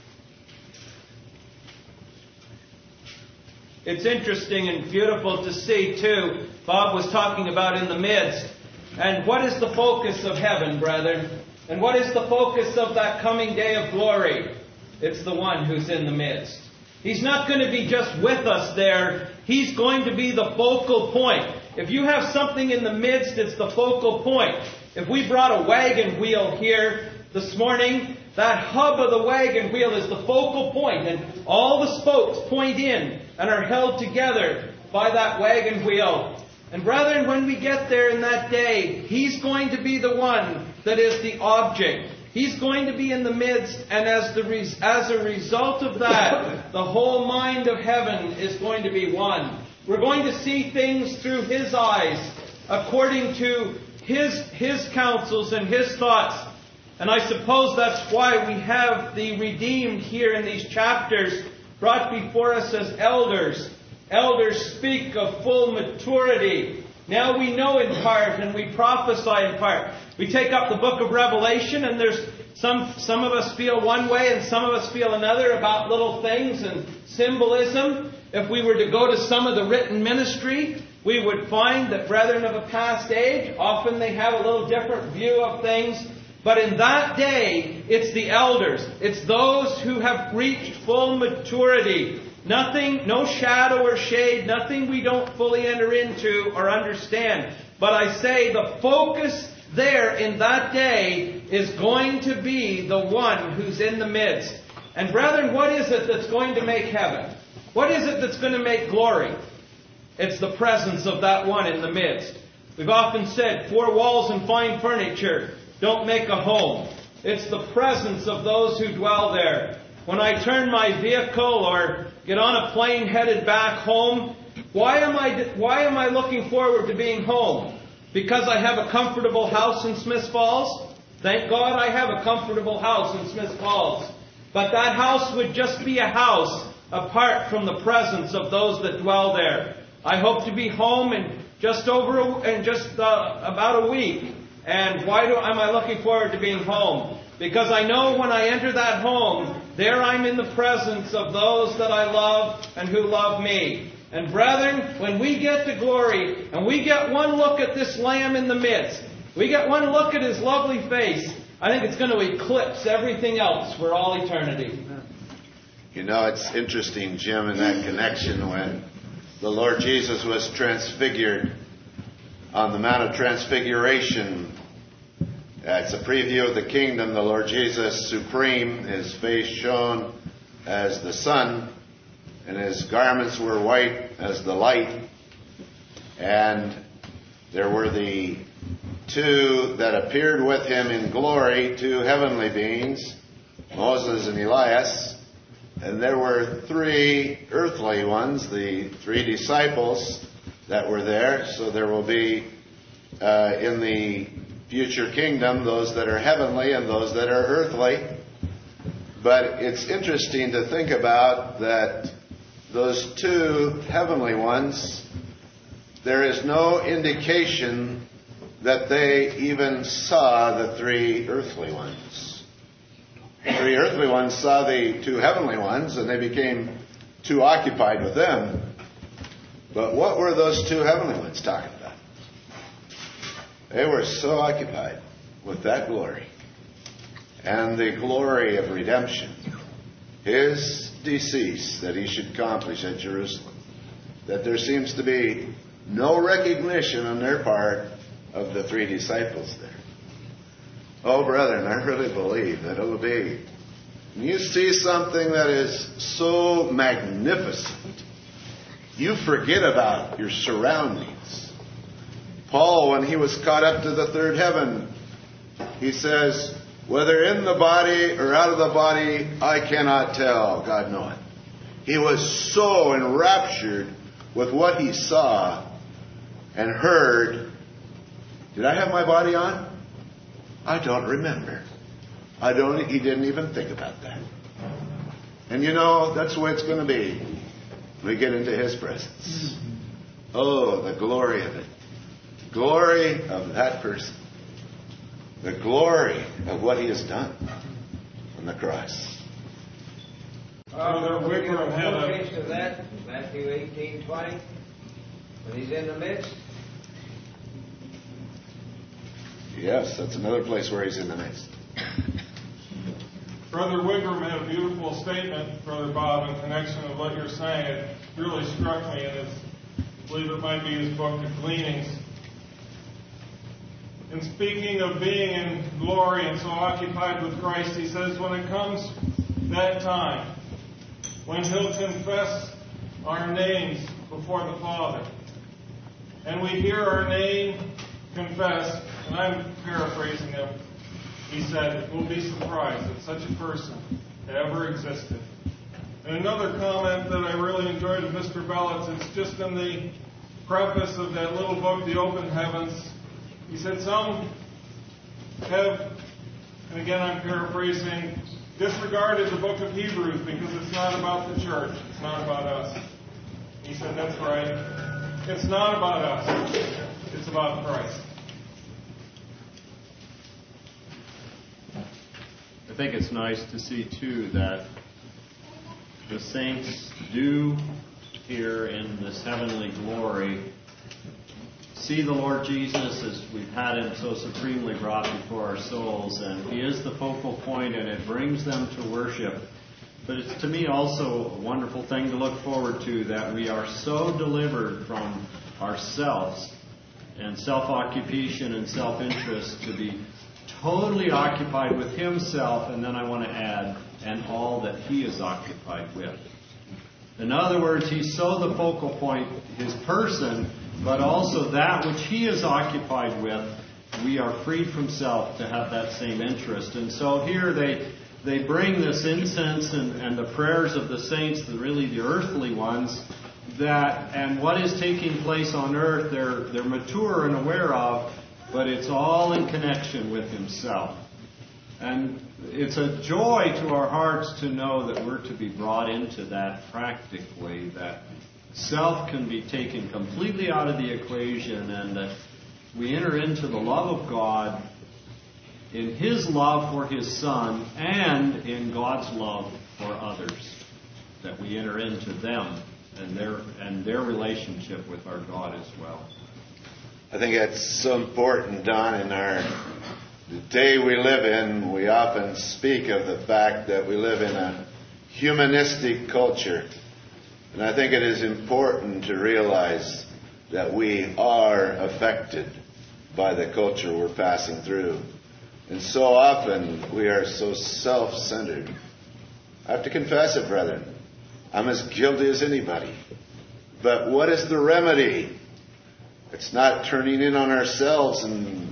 It's interesting and beautiful to see, too, Bob was talking about in the midst. And what is the focus of heaven, brethren? And what is the focus of that coming day of glory? It's the one who's in the midst. He's not going to be just with us there. He's going to be the focal point. If you have something in the midst, it's the focal point. If we brought a wagon wheel here this morning, that hub of the wagon wheel is the focal point, and all the spokes point in and are held together by that wagon wheel. And brethren, when we get there in that day, He's going to be the one that is the object. He's going to be in the midst, and as, the res- as a result of that, the whole mind of heaven is going to be one. We're going to see things through His eyes, according to His, His counsels and His thoughts. And I suppose that's why we have the redeemed here in these chapters brought before us as elders. Elders speak of full maturity. Now we know in part and we prophesy in part. We take up the book of Revelation, and there's some some of us feel one way and some of us feel another about little things and symbolism. If we were to go to some of the written ministry, we would find that brethren of a past age, often they have a little different view of things. But in that day, it's the elders. It's those who have reached full maturity. Nothing, no shadow or shade, nothing we don't fully enter into or understand. But I say the focus there in that day is going to be the one who's in the midst. And brethren, what is it that's going to make heaven? What is it that's going to make glory? It's the presence of that one in the midst. We've often said, four walls and fine furniture don't make a home. It's the presence of those who dwell there. When I turn my vehicle or get on a plane headed back home, why am I why am I looking forward to being home? Because I have a comfortable house in Smiths Falls? Thank God I have a comfortable house in Smiths Falls. But that house would just be a house apart from the presence of those that dwell there. I hope to be home in just over a, in just uh, about a week. And why do, am I looking forward to being home? Because I know when I enter that home, there I'm in the presence of those that I love and who love me. And brethren, when we get to glory and we get one look at this Lamb in the midst, we get one look at His lovely face, I think it's going to eclipse everything else for all eternity. You know, it's interesting, Jim, in that connection when the Lord Jesus was transfigured on the Mount of Transfiguration. It's a preview of the kingdom. The Lord Jesus supreme, His face shone as the sun, and His garments were white as the light. And there were the two that appeared with Him in glory, two heavenly beings, Moses and Elias. And there were three earthly ones, the three disciples that were there. So there will be uh, in the future kingdom those that are heavenly and those that are earthly. But it's interesting to think about that those two heavenly ones, there is no indication that they even saw the three earthly ones. The three earthly ones saw the two heavenly ones, and they became too occupied with them. But what were those two heavenly ones talking about? They were so occupied with that glory and the glory of redemption, His decease that He should accomplish at Jerusalem, that there seems to be no recognition on their part of the three disciples there. Oh, brethren, I really believe that it will be, when you see something that is so magnificent, you forget about your surroundings. Paul, when he was caught up to the third heaven, he says, whether in the body or out of the body, I cannot tell, God knoweth. He was so enraptured with what he saw and heard. Did I have my body on? I don't remember. I don't. He didn't even think about that. And you know, that's the way it's going to be when we get into His presence. Oh, the glory of it. Glory of that person. The glory of what He has done on the cross. Brother Wigram had a taste of that, Matthew eighteen twenty, when He's in the midst. Yes, that's another place where He's in the midst. Brother Wigram had a beautiful statement, Brother Bob, in connection with what you're saying. It really struck me, and it's believe it might be his book of Gleanings. In speaking of being in glory and so occupied with Christ, he says, when it comes that time, when he'll confess our names before the Father, and we hear our name confessed, and I'm paraphrasing him, he said, we'll be surprised that such a person ever existed. And another comment that I really enjoyed of Mister Bellett's, it's just in the preface of that little book, The Open Heavens. He said, some have, and again I'm paraphrasing, disregarded the book of Hebrews because it's not about the church. It's not about us. He said, that's right. It's not about us. It's about Christ. I think it's nice to see, too, that the saints do here in this heavenly glory see the Lord Jesus as we've had him so supremely brought before our souls, and he is the focal point, and it brings them to worship. But it's to me also a wonderful thing to look forward to, that we are so delivered from ourselves and self-occupation and self-interest to be totally occupied with himself, and then I want to add, and all that he is occupied with. In other words, he's so the focal point, his person, but also that which he is occupied with, we are freed from self to have that same interest. And so here they they bring this incense and, and the prayers of the saints, the, really the earthly ones, that and what is taking place on earth, they're they're mature and aware of, but it's all in connection with himself. And it's a joy to our hearts to know that we're to be brought into that practically, that self can be taken completely out of the equation, and that we enter into the love of God in his love for his Son and in God's love for others, that we enter into them and their and their relationship with our God as well. I think that's so important, Don. In our the day we live in, we often speak of the fact that we live in a humanistic culture. And I think it is important to realize that we are affected by the culture we're passing through. And so often we are so self-centered. I have to confess it, brethren. I'm as guilty as anybody. But what is the remedy? It's not turning in on ourselves and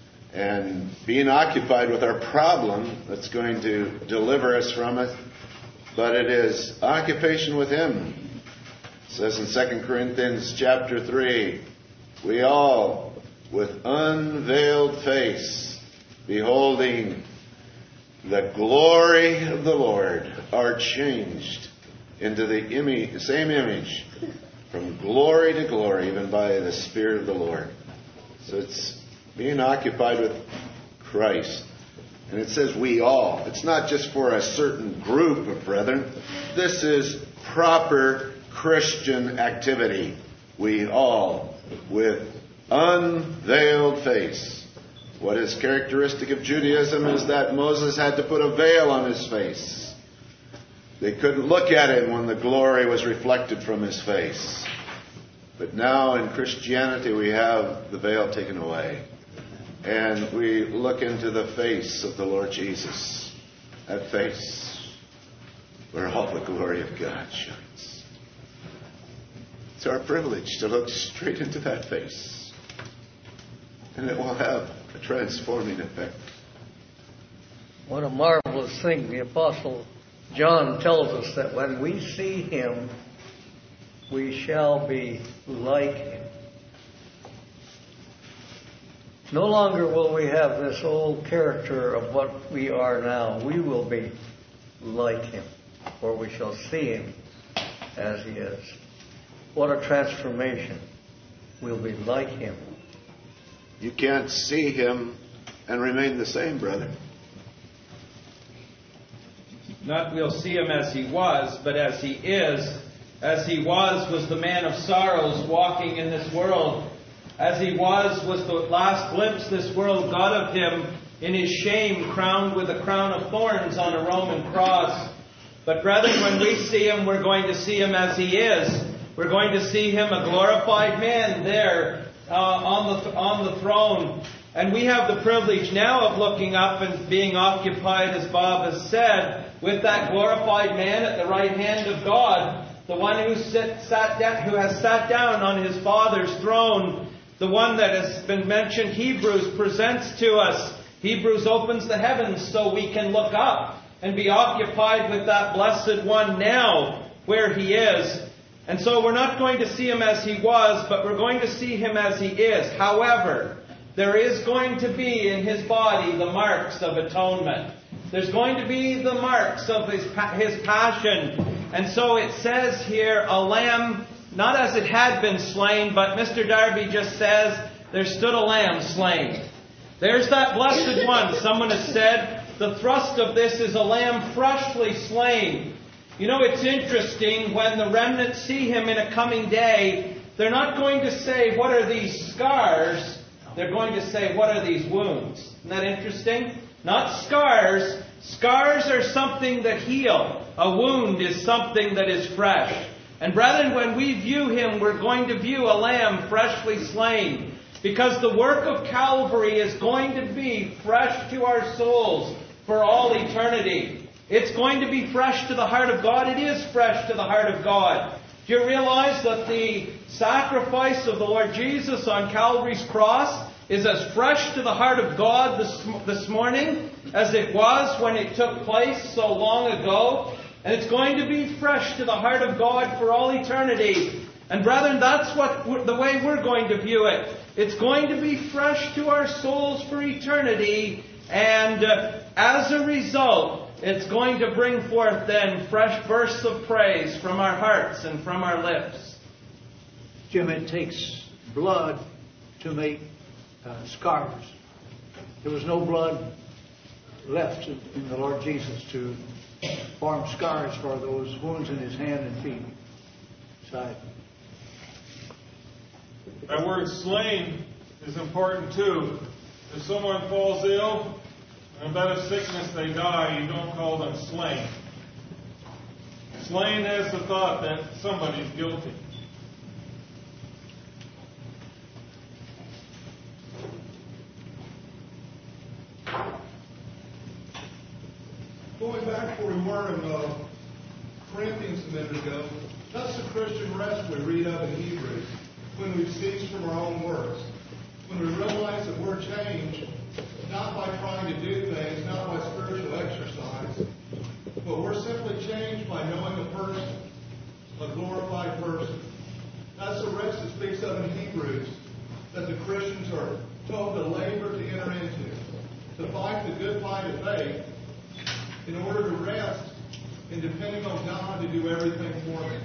and being occupied with our problem that's going to deliver us from it, but it is occupation with him. It says in Second Corinthians chapter three, we all, with unveiled face, beholding the glory of the Lord, are changed into the image, same image, from glory to glory, even by the Spirit of the Lord. So it's being occupied with Christ. And it says we all. It's not just for a certain group of brethren. This is proper Christian activity. We all, with unveiled face. What is characteristic of Judaism is that Moses had to put a veil on his face. They couldn't look at him when the glory was reflected from his face. But now in Christianity we have the veil taken away. And we look into the face of the Lord Jesus. That face where all the glory of God shines. It's our privilege to look straight into that face. And it will have a transforming effect. What a marvelous thing. The Apostle John tells us that when we see him, we shall be like him. No longer will we have this old character of what we are now. We will be like him, for we shall see him as he is. What a transformation. We'll be like him. You can't see him and remain the same, brother. Not we'll see him as he was, but as he is. As he was was the man of sorrows walking in this world. As he was was the last glimpse this world got of him in his shame, crowned with a crown of thorns on a Roman cross. But brethren, when we see him, we're going to see him as he is. We're going to see him a glorified man there uh, on the on the throne. And we have the privilege now of looking up and being occupied, as Bob has said, with that glorified man at the right hand of God, the one who sit, sat down, who has sat down on his Father's throne, the one that has been mentioned. Hebrews presents to us. Hebrews opens the heavens so we can look up and be occupied with that blessed one now, where he is. And so we're not going to see him as he was, but we're going to see him as he is. However, there is going to be in his body the marks of atonement. There's going to be the marks of his, his passion. And so it says here, a lamb, not as it had been slain, but Mister Darby just says, there stood a lamb slain. There's that blessed one. Someone has said, the thrust of this is a lamb freshly slain. You know, it's interesting, when the remnant see him in a coming day, they're not going to say, what are these scars? They're going to say, what are these wounds? Isn't that interesting? Not scars. Scars are something that heal. A wound is something that is fresh. And brethren, when we view him, we're going to view a lamb freshly slain. Because the work of Calvary is going to be fresh to our souls for all eternity. It's going to be fresh to the heart of God. It is fresh to the heart of God. Do you realize that the sacrifice of the Lord Jesus on Calvary's cross is as fresh to the heart of God this, this morning as it was when it took place so long ago? And it's going to be fresh to the heart of God for all eternity. And brethren, that's what the way we're going to view it. It's going to be fresh to our souls for eternity. And uh, as a result, it's going to bring forth then fresh bursts of praise from our hearts and from our lips. Jim, it takes blood to make uh, scars. There was no blood left in the Lord Jesus to form scars for those wounds in his hand and feet. Side. That word slain is important too. If someone falls ill, in a bed of sickness they die, you don't call them slain. Slain has the thought that somebody's guilty. Going back where we were in uh, Corinthians a minute ago, that's the Christian rest we read of in Hebrews, when we cease from our own works, when we realize that we're changed, not by trying to do things, not by spiritual exercise, but we're simply changed by knowing a person, a glorified person. That's the rest it speaks of in Hebrews, that the Christians are told to labor to enter into, to fight the good fight of faith, in order to rest in depending on God to do everything for them.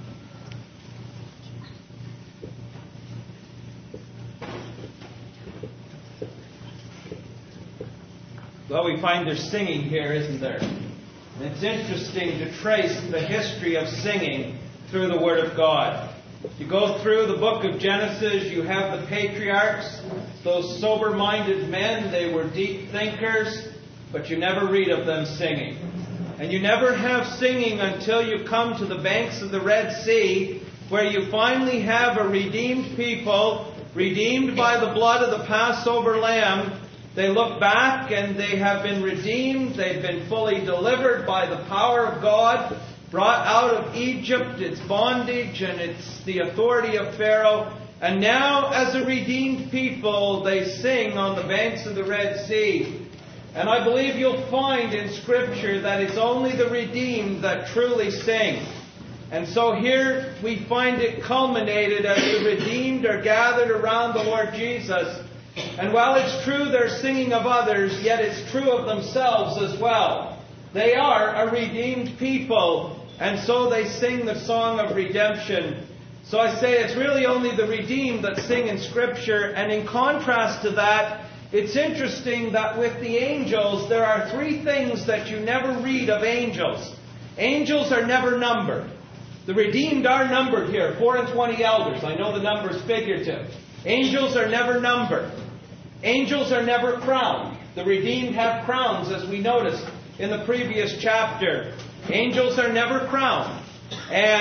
Well, we find there's singing here, isn't there? And it's interesting to trace the history of singing through the Word of God. You go through the book of Genesis, you have the patriarchs, those sober-minded men. They were deep thinkers, but you never read of them singing. And you never have singing until you come to the banks of the Red Sea, where you finally have a redeemed people, redeemed by the blood of the Passover lamb. They look back and they have been redeemed. They've been fully delivered by the power of God, brought out of Egypt, its bondage and its the authority of Pharaoh. And now, as a redeemed people, they sing on the banks of the Red Sea. And I believe you'll find in Scripture that it's only the redeemed that truly sing. And so here we find it culminated as the redeemed are gathered around the Lord Jesus. And while it's true they're singing of others, yet it's true of themselves as well. They are a redeemed people, and so they sing the song of redemption. So I say it's really only the redeemed that sing in Scripture. And in contrast to that, it's interesting that with the angels, there are three things that you never read of angels. Angels are never numbered. The redeemed are numbered here, four and twenty elders. I know the number's figurative. Angels are never numbered. Angels are never crowned. The redeemed have crowns, as we noticed in the previous chapter. Angels are never crowned. And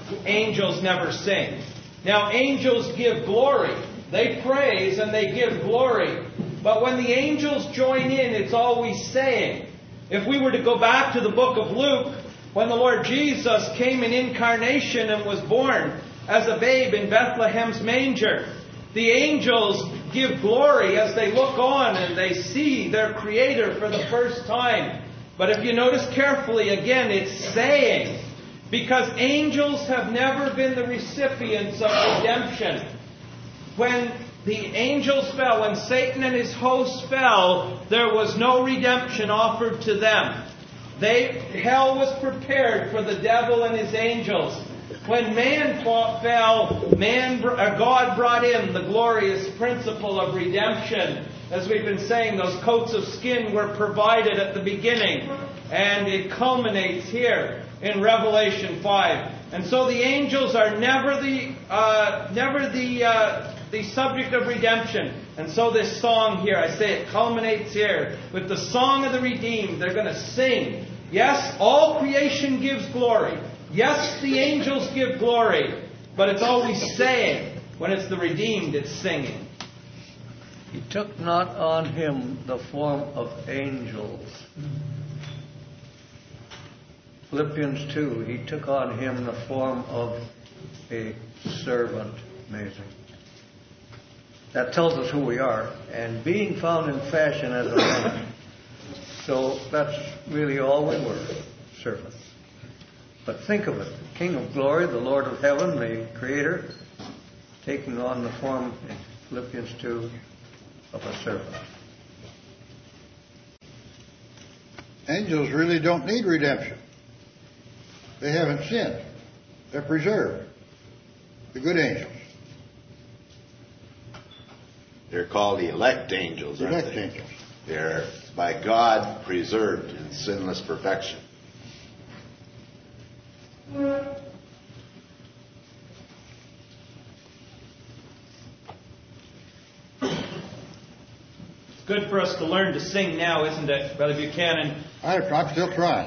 angels never sing. Now, angels give glory. They praise and they give glory. But when the angels join in, it's always saying. If we were to go back to the book of Luke, when the Lord Jesus came in incarnation and was born as a babe in Bethlehem's manger, the angels give glory as they look on and they see their Creator for the first time. But if you notice carefully, again, it's saying, because angels have never been the recipients of redemption. When the angels fell, when Satan and his hosts fell, there was no redemption offered to them. They, hell was prepared for the devil and his angels. When man fell, man, God brought in the glorious principle of redemption. As we've been saying, those coats of skin were provided at the beginning. And it culminates here in Revelation five. And so the angels are never the uh, never the uh, the subject of redemption. And so this song here, I say it culminates here with the song of the redeemed. They're going to sing. Yes, all creation gives glory. Yes, the angels give glory. But it's always saying. When it's the redeemed, it's singing. He took not on him the form of angels. Philippians two, he took on him the form of a servant. Amazing. That tells us who we are. And being found in fashion as a man. So that's really all we were, servants. But think of it, the King of glory, the Lord of heaven, the Creator, taking on the form in Philippians two of a servant. Angels really don't need redemption. They haven't sinned. They're preserved. The good angels. They're called the elect angels, aren't Elect they? angels. They're by God preserved in sinless perfection. It's good for us to learn to sing now, isn't it, Brother Buchanan? I, I'm still trying.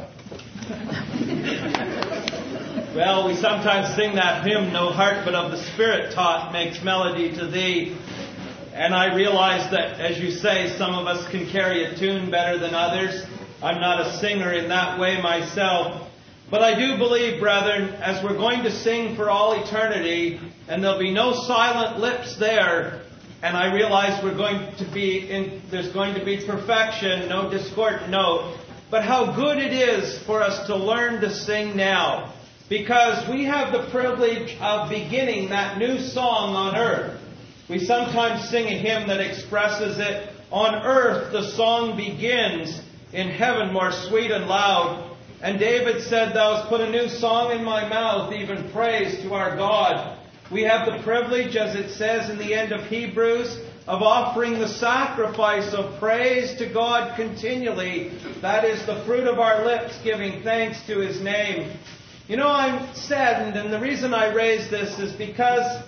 Well, we sometimes sing that hymn, No Heart But of the Spirit Taught Makes Melody to Thee. And I realize that, as you say, some of us can carry a tune better than others. I'm not a singer in that way myself. But I do believe, brethren, as we're going to sing for all eternity, and there'll be no silent lips there, and I realize we're going to be in, there's going to be perfection, no discordant note. But how good it is for us to learn to sing now. Because we have the privilege of beginning that new song on earth. We sometimes sing a hymn that expresses it. On earth the song begins, in heaven more sweet and loud. And David said, Thou hast put a new song in my mouth, even praise to our God. We have the privilege, as it says in the end of Hebrews, of offering the sacrifice of praise to God continually. That is the fruit of our lips, giving thanks to His name. You know, I'm saddened, and the reason I raise this is because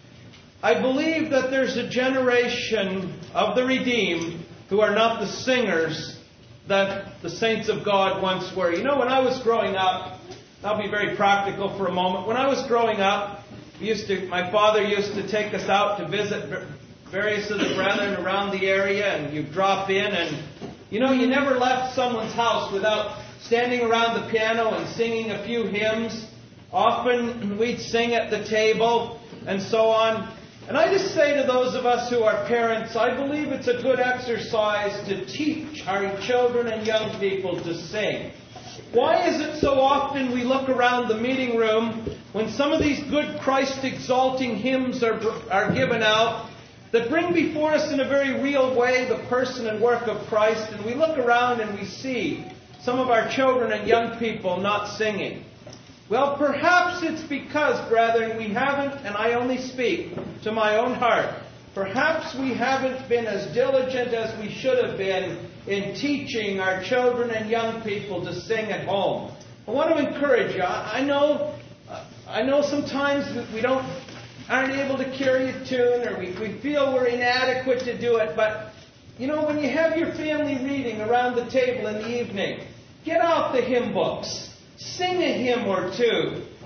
I believe that there's a generation of the redeemed who are not the singers that the saints of God once were. You know, when I was growing up, I'll be very practical for a moment. When I was growing up, we used to, my father used to take us out to visit various of the brethren around the area, and you drop in, and you know, you never left someone's house without standing around the piano and singing a few hymns. Often we'd sing at the table and so on. And I just say to those of us who are parents, I believe it's a good exercise to teach our children and young people to sing. Why is it so often we look around the meeting room when some of these good Christ-exalting hymns are, are given out that bring before us in a very real way the person and work of Christ, and we look around and we see some of our children and young people not singing? Well, perhaps it's because, brethren, we haven't, and I only speak to my own heart, perhaps we haven't been as diligent as we should have been in teaching our children and young people to sing at home. I want to encourage you. I know, I know sometimes we don't, aren't able to carry a tune, or we, we feel we're inadequate to do it, but, you know, when you have your family reading around the table in the evening, get out the hymn books. Sing a hymn or two.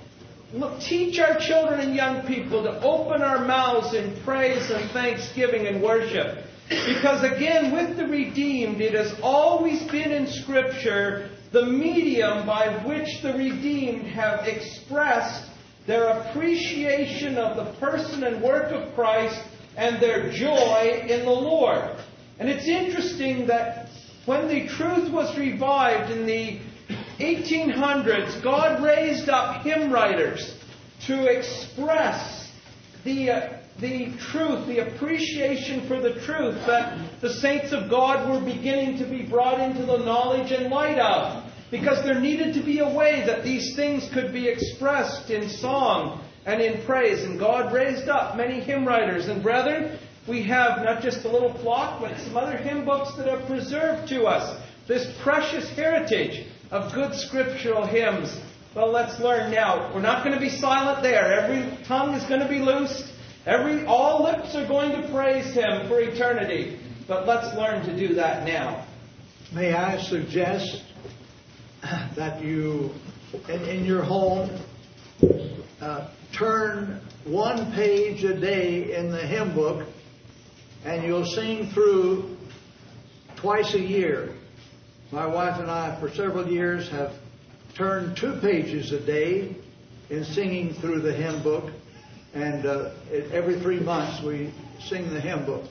look, teach our children and young people to open our mouths in praise and thanksgiving and worship. Because again, with the redeemed, it has always been in Scripture the medium by which the redeemed have expressed their appreciation of the person and work of Christ and their joy in the Lord. And it's interesting that when the truth was revived in the eighteen hundreds, God raised up hymn writers to express the uh, the truth, the appreciation for the truth that the saints of God were beginning to be brought into the knowledge and light of. Because there needed to be a way that these things could be expressed in song and in praise. And God raised up many hymn writers. And brethren, we have not just a little flock, but some other hymn books that are preserved to us. This precious heritage of good scriptural hymns. Well, let's learn now. We're not going to be silent there. Every tongue is going to be loosed. Every, all lips are going to praise Him for eternity. But let's learn to do that now. May I suggest that you, in, in your home, uh, turn one page a day in the hymn book, and you'll sing through twice a year. My wife and I, for several years, have turned two pages a day in singing through the hymn book. And uh, it, every three months we sing the hymn book.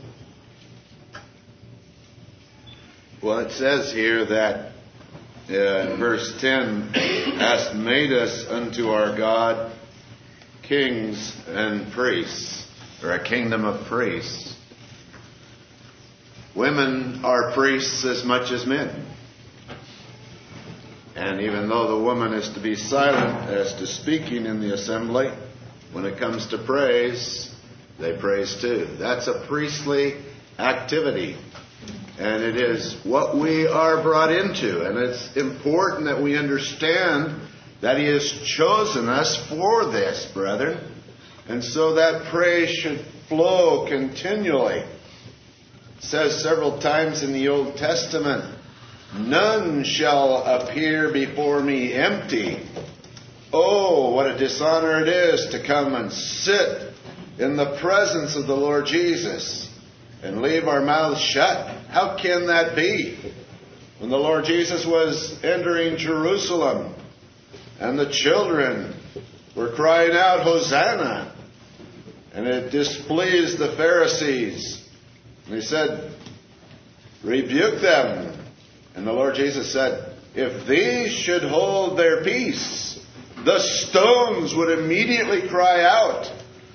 Well, it says here that uh, in verse ten, hast made us unto our God kings and priests, or a kingdom of priests. Women are priests as much as men. And even though the woman is to be silent as to speaking in the assembly, when it comes to praise, they praise too. That's a priestly activity. And it is what we are brought into. And it's important that we understand that He has chosen us for this, brethren. And so that praise should flow continually. It says several times in the Old Testament, none shall appear before me empty. Oh, what a dishonor it is to come and sit in the presence of the Lord Jesus and leave our mouths shut. How can that be? When the Lord Jesus was entering Jerusalem and the children were crying out, Hosanna, and it displeased the Pharisees. And He said, rebuke them. And the Lord Jesus said, if these should hold their peace, the stones would immediately cry out.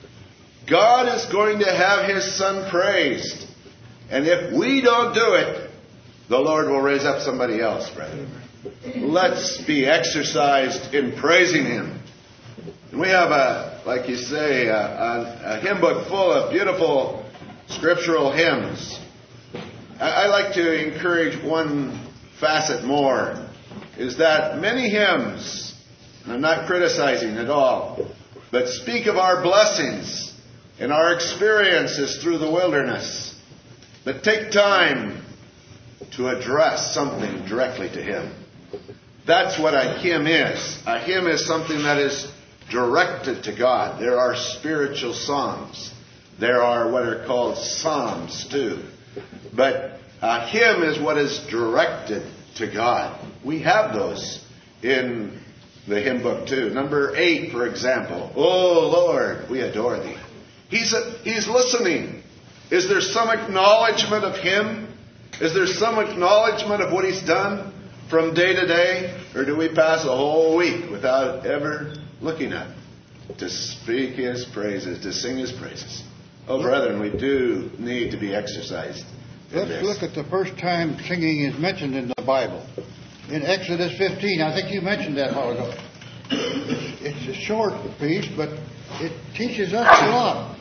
God is going to have His Son praised. And if we don't do it, the Lord will raise up somebody else, brethren. Let's be exercised in praising Him. And we have a, like you say, a, a, a hymn book full of beautiful scriptural hymns. I, I like to encourage one facet more, is that many hymns, and I'm not criticizing at all, but speak of our blessings and our experiences through the wilderness. But take time to address something directly to Him. That's what a hymn is. A hymn is something that is directed to God. There are spiritual songs. There are what are called psalms too. But a hymn is what is directed to God. We have those in the hymn book too. Number eight, for example. Oh Lord, we adore Thee. He's, a, he's listening. Is there some acknowledgement of Him? Is there some acknowledgement of what He's done from day to day? Or do we pass a whole week without ever looking at Him? To speak His praises, to sing His praises. Oh, brethren, we do need to be exercised. Let's look at the first time singing is mentioned in the Bible. In Exodus fifteen, I think you mentioned that a while ago. It's, it's a short piece, but it teaches us a lot.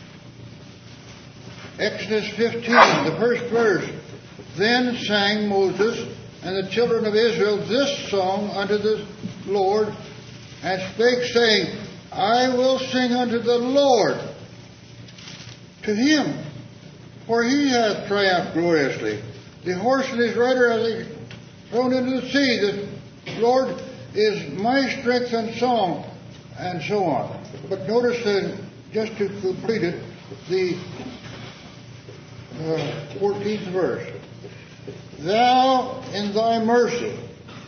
Exodus fifteen, the first verse. Then sang Moses and the children of Israel this song unto the Lord, and spake, saying, I will sing unto the Lord, to Him, for He hath triumphed gloriously. The horse and his rider are they thrown into the sea. The Lord is my strength and song. and so on. But notice that, just to complete it, the uh, fourteenth verse. Thou in thy mercy.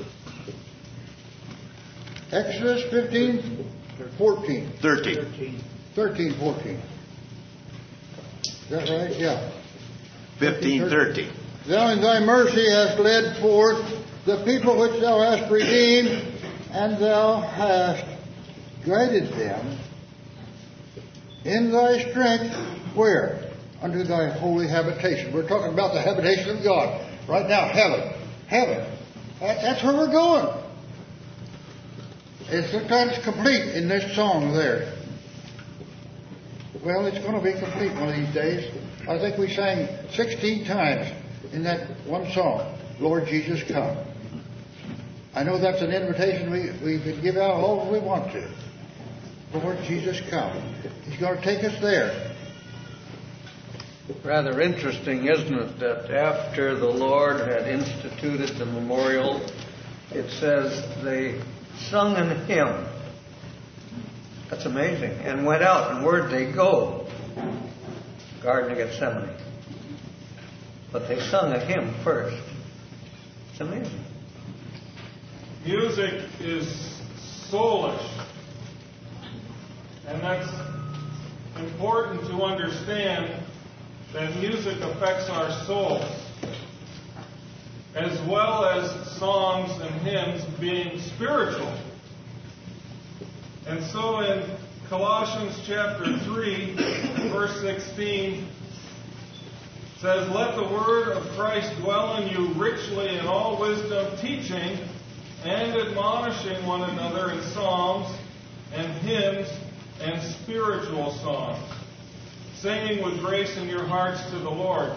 Exodus fifteen, fourteen. thirteen. thirteen, fourteen. Is that right? Yeah. fifteen, thirteen. Thou in thy mercy hast led forth the people which thou hast redeemed, and thou hast guided them in thy strength. Where? Unto thy holy habitation. We're talking about the habitation of God. Right now, heaven. Heaven. That, that's where we're going. It's sometimes complete in this song there. Well, it's going to be complete one of these days. I think we sang sixteen times in that one song, Lord Jesus, come. I know that's an invitation we, we can give out all we want to. Lord Jesus, come. He's going to take us there. Rather interesting, isn't it, that after the Lord had instituted the memorial, it says they sung an hymn. That's amazing. And went out, and where'd they go? Garden of Gethsemane. But they sung a hymn first. It's amazing. Music is soulish. And that's important to understand, that music affects our souls, as well as songs and hymns being spiritual. And so in Colossians chapter three, verse sixteen, it says, let the word of Christ dwell in you richly in all wisdom, teaching and admonishing one another in psalms and hymns and spiritual songs, singing with grace in your hearts to the Lord.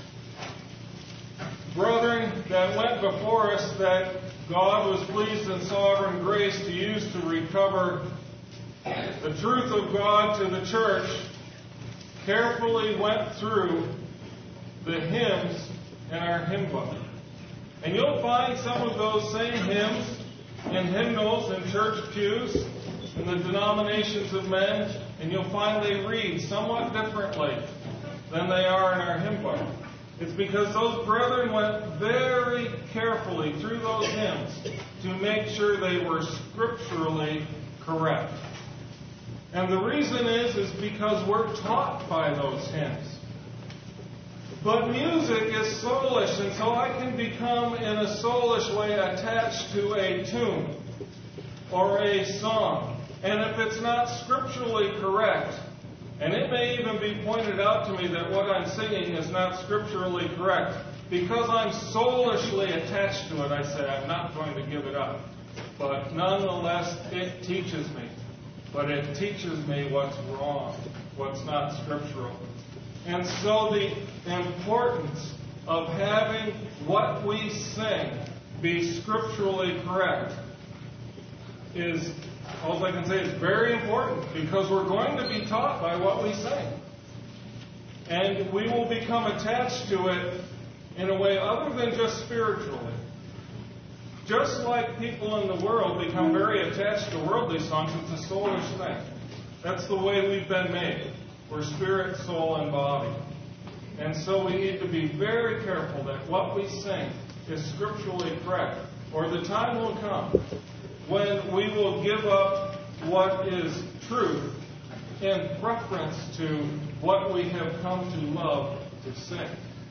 Brethren, that went before us, that God was pleased in sovereign grace to use to recover the truth of God to the church, carefully went through the hymns in our hymn book. And you'll find some of those same hymns and hymnals in church pews, in the denominations of men, and you'll find they read somewhat differently than they are in our hymn book. It's because those brethren went very carefully through those hymns to make sure they were scripturally correct. And the reason is, is because we're taught by those hymns. But music is soulish, and so I can become in a soulish way attached to a tune or a song. And if it's not scripturally correct, and it may even be pointed out to me that what I'm singing is not scripturally correct, because I'm soulishly attached to it, I say I'm not going to give it up. But nonetheless, it teaches me. But it teaches me what's wrong, what's not scriptural. And so the importance of having what we sing be scripturally correct is, all I can say is very important, because we're going to be taught by what we sing. And we will become attached to it in a way other than just spiritually. Just like people in the world become very attached to worldly songs, it's a soulish thing. That's the way we've been made. We're spirit, soul, and body. And so we need to be very careful that what we sing is scripturally correct, or the time will come when we will give up what is truth in preference to what we have come to love to sing.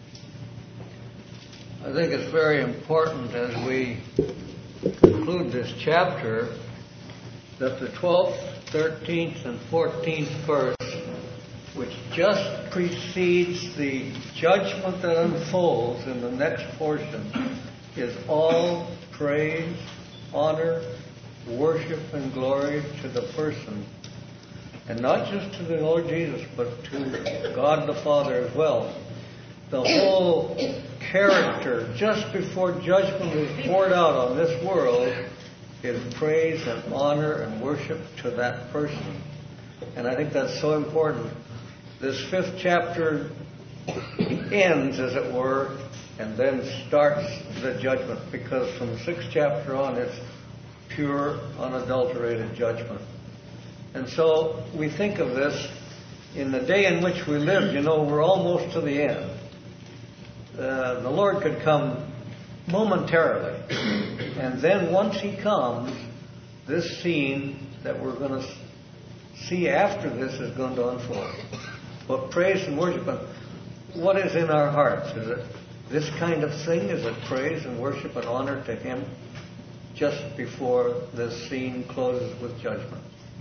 I think it's very important as we conclude this chapter that the twelfth, thirteenth, and fourteenth verse, which just precedes the judgment that unfolds in the next portion, is all praise, honor, worship, and glory to the person. And not just to the Lord Jesus, but to God the Father as well. The whole character, just before judgment is poured out on this world, is praise and honor and worship to that person. And I think that's so important. This fifth chapter ends, as it were, and then starts the judgment, because from the sixth chapter on, it's pure, unadulterated judgment. And so we think of this in the day in which we live. You know, we're almost to the end. Uh, the Lord could come momentarily. And then once He comes, this scene that we're going to see after this is going to unfold. But praise and worship, what is in our hearts? Is it this kind of thing? Is it praise and worship and honor to Him just before this scene closes with judgment?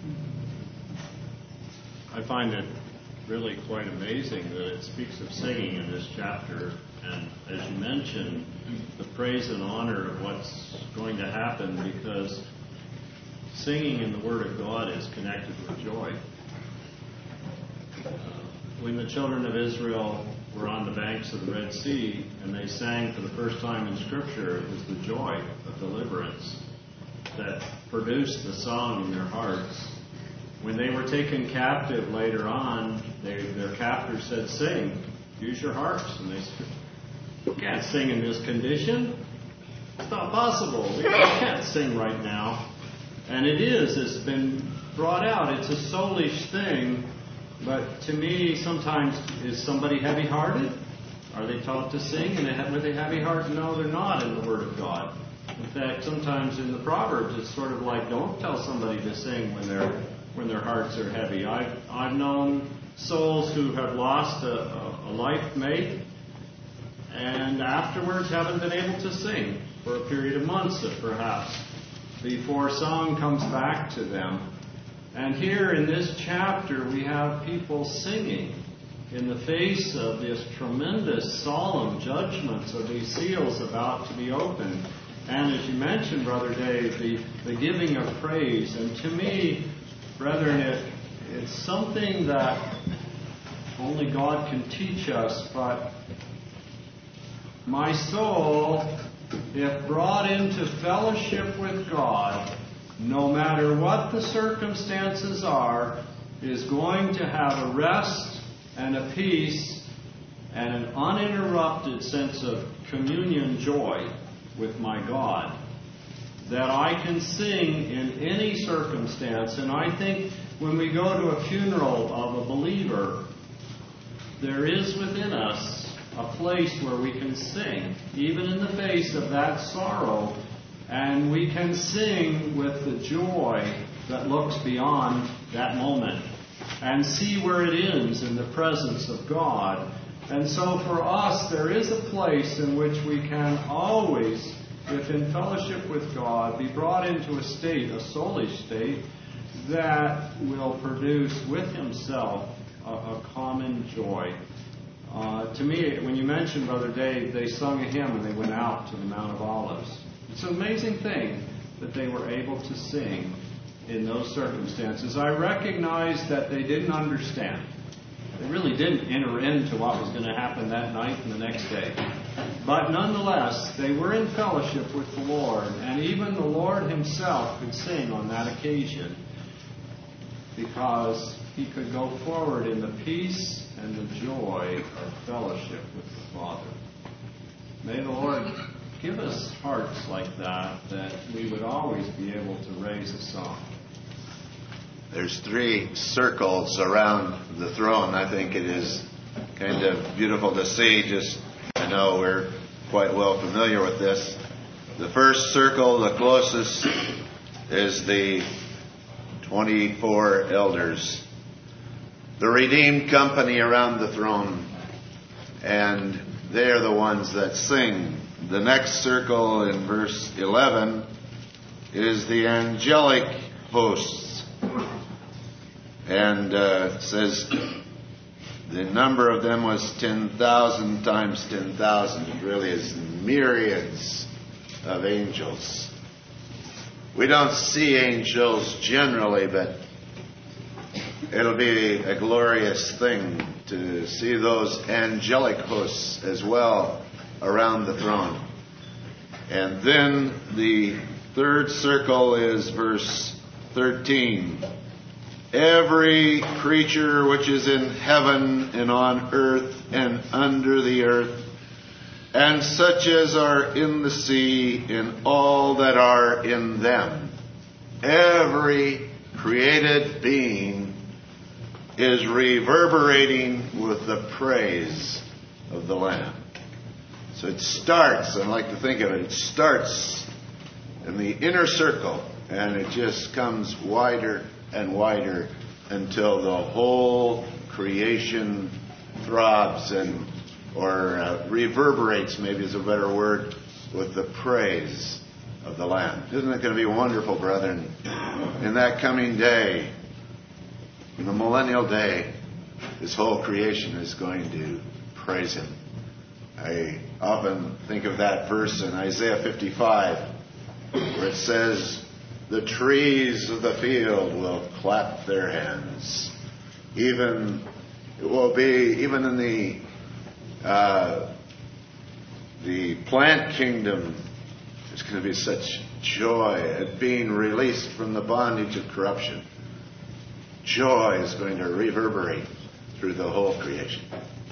I find it really quite amazing that it speaks of singing in this chapter. And as you mentioned, the praise and honor of what's going to happen, because singing in the Word of God is connected with joy. Uh, when the children of Israel were on the banks of the Red Sea and they sang for the first time in Scripture, it was the joy of deliverance that produced the song in their hearts. When they were taken captive later on, they, their captors said, "Sing, use your harps." And they said, "You can't sing in this condition. It's not possible. We can't sing right now." And it is. It's been brought out. It's a soulish thing. But to me, sometimes, is somebody heavy-hearted? Are they taught to sing? And were they heavy-hearted? No, they're not in the Word of God. In fact, sometimes in the Proverbs, it's sort of like, don't tell somebody to sing when they're when their hearts are heavy. I've I've known souls who have lost a, a, a life mate, and afterwards haven't been able to sing for a period of months, perhaps, before song comes back to them. And here in this chapter, we have people singing in the face of this tremendous solemn judgments of these seals about to be opened. And as you mentioned, Brother Dave, the, the giving of praise. And to me, brethren, it, it's something that only God can teach us, but my soul, if brought into fellowship with God, no matter what the circumstances are, is going to have a rest and a peace and an uninterrupted sense of communion joy with my God, that I can sing in any circumstance. And I think when we go to a funeral of a believer, there is within us a place where we can sing, even in the face of that sorrow, and we can sing with the joy that looks beyond that moment and see where it ends in the presence of God. And so for us, there is a place in which we can always, if in fellowship with God, be brought into a state, a soulish state, that will produce with Himself a, a common joy. Uh, to me, when you mentioned, Brother Dave, they sung a hymn and they went out to the Mount of Olives. It's an amazing thing that they were able to sing in those circumstances. I recognize that they didn't understand. They really didn't enter into what was going to happen that night and the next day. But nonetheless, they were in fellowship with the Lord, and even the Lord Himself could sing on that occasion because He could go forward in the peace and the joy of fellowship with the Father. May the Lord give us hearts like that, that we would always be able to raise a song. There's three circles around the throne. I think it is kind of beautiful to see. Just, I know we're quite well familiar with this. The first circle, the closest, is the twenty-four elders, the redeemed company around the throne, and they're the ones that sing. The next circle in verse eleven is the angelic hosts, and uh, it says the number of them was ten thousand times ten thousand. It really is myriads of angels. We don't see angels generally, but it'll be a glorious thing to see those angelic hosts as well around the throne. And then the third circle is verse thirteen. Every creature which is in heaven and on earth and under the earth, and such as are in the sea and all that are in them. Every created being is reverberating with the praise of the Lamb. So it starts, I like to think of it, it starts in the inner circle, and it just comes wider and wider until the whole creation throbs and or uh, reverberates, maybe is a better word, with the praise of the Lamb. Isn't it going to be wonderful, brethren? In that coming day, in the millennial day, this whole creation is going to praise Him. I often think of that verse in Isaiah fifty-five, where it says, "The trees of the field will clap their hands." Even, it will be, even in the, uh, the plant kingdom, there's going to be such joy at being released from the bondage of corruption. Joy is going to reverberate through the whole creation.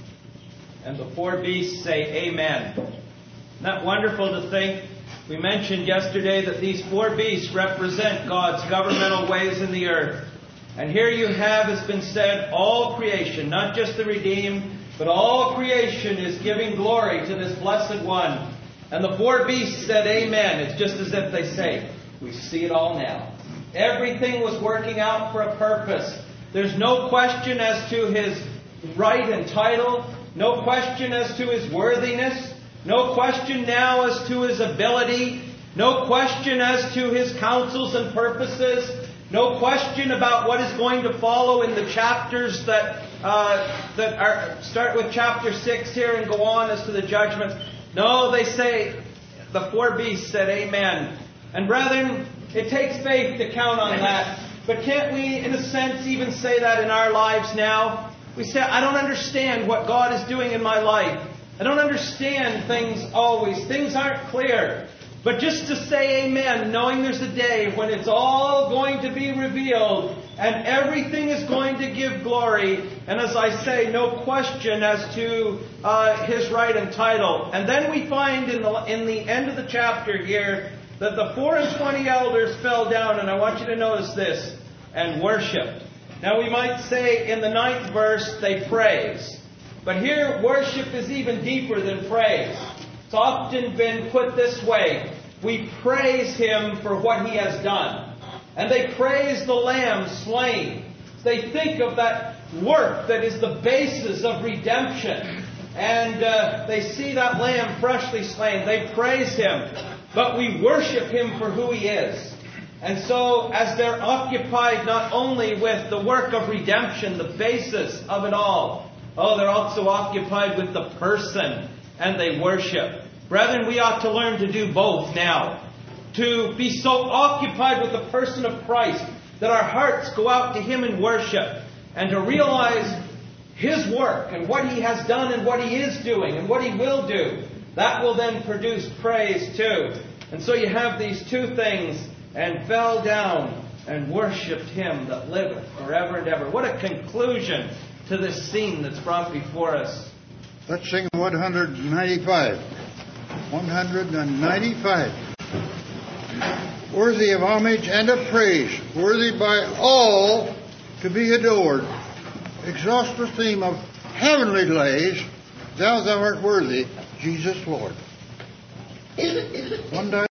And the four beasts say, Amen. Isn't that wonderful to think? We mentioned yesterday that these four beasts represent God's governmental ways in the earth. And here you have, it's been said, all creation, not just the redeemed, but all creation is giving glory to this blessed one. And the four beasts said, Amen. It's just as if they say, we see it all now. Everything was working out for a purpose. There's no question as to His right and title. No question as to His worthiness. No question now as to His ability. No question as to His counsels and purposes. No question about what is going to follow in the chapters that uh, that are start with chapter six here and go on as to the judgments. No, they say, the four beasts said, Amen. And brethren, it takes faith to count on that. But can't we, in a sense, even say that in our lives now? We say, I don't understand what God is doing in my life. I don't understand things always. Things aren't clear. But just to say amen, knowing there's a day when it's all going to be revealed and everything is going to give glory. And as I say, no question as to uh, His right and title. And then we find in the, in the end of the chapter here that the four and twenty elders fell down, and I want you to notice this, and worshipped. Now we might say in the ninth verse they praise. But here worship is even deeper than praise. It's often been put this way. We praise Him for what He has done. And they praise the Lamb slain. They think of that work that is the basis of redemption. And uh, they see that Lamb freshly slain. They praise Him. But we worship Him for who He is. And so as they're occupied not only with the work of redemption, the basis of it all, oh, they're also occupied with the person, and they worship. Brethren, we ought to learn to do both now. To be so occupied with the person of Christ that our hearts go out to Him in worship, and to realize His work and what He has done and what He is doing and what He will do. That will then produce praise too. And so you have these two things, and fell down and worshipped Him that liveth forever and ever. What a conclusion to this scene that's brought before us. Let's sing one ninety-five. one ninety-five. Worthy of homage and of praise, worthy by all to be adored. Exhaustive theme of heavenly lays, Thou thou art worthy, Jesus Lord. One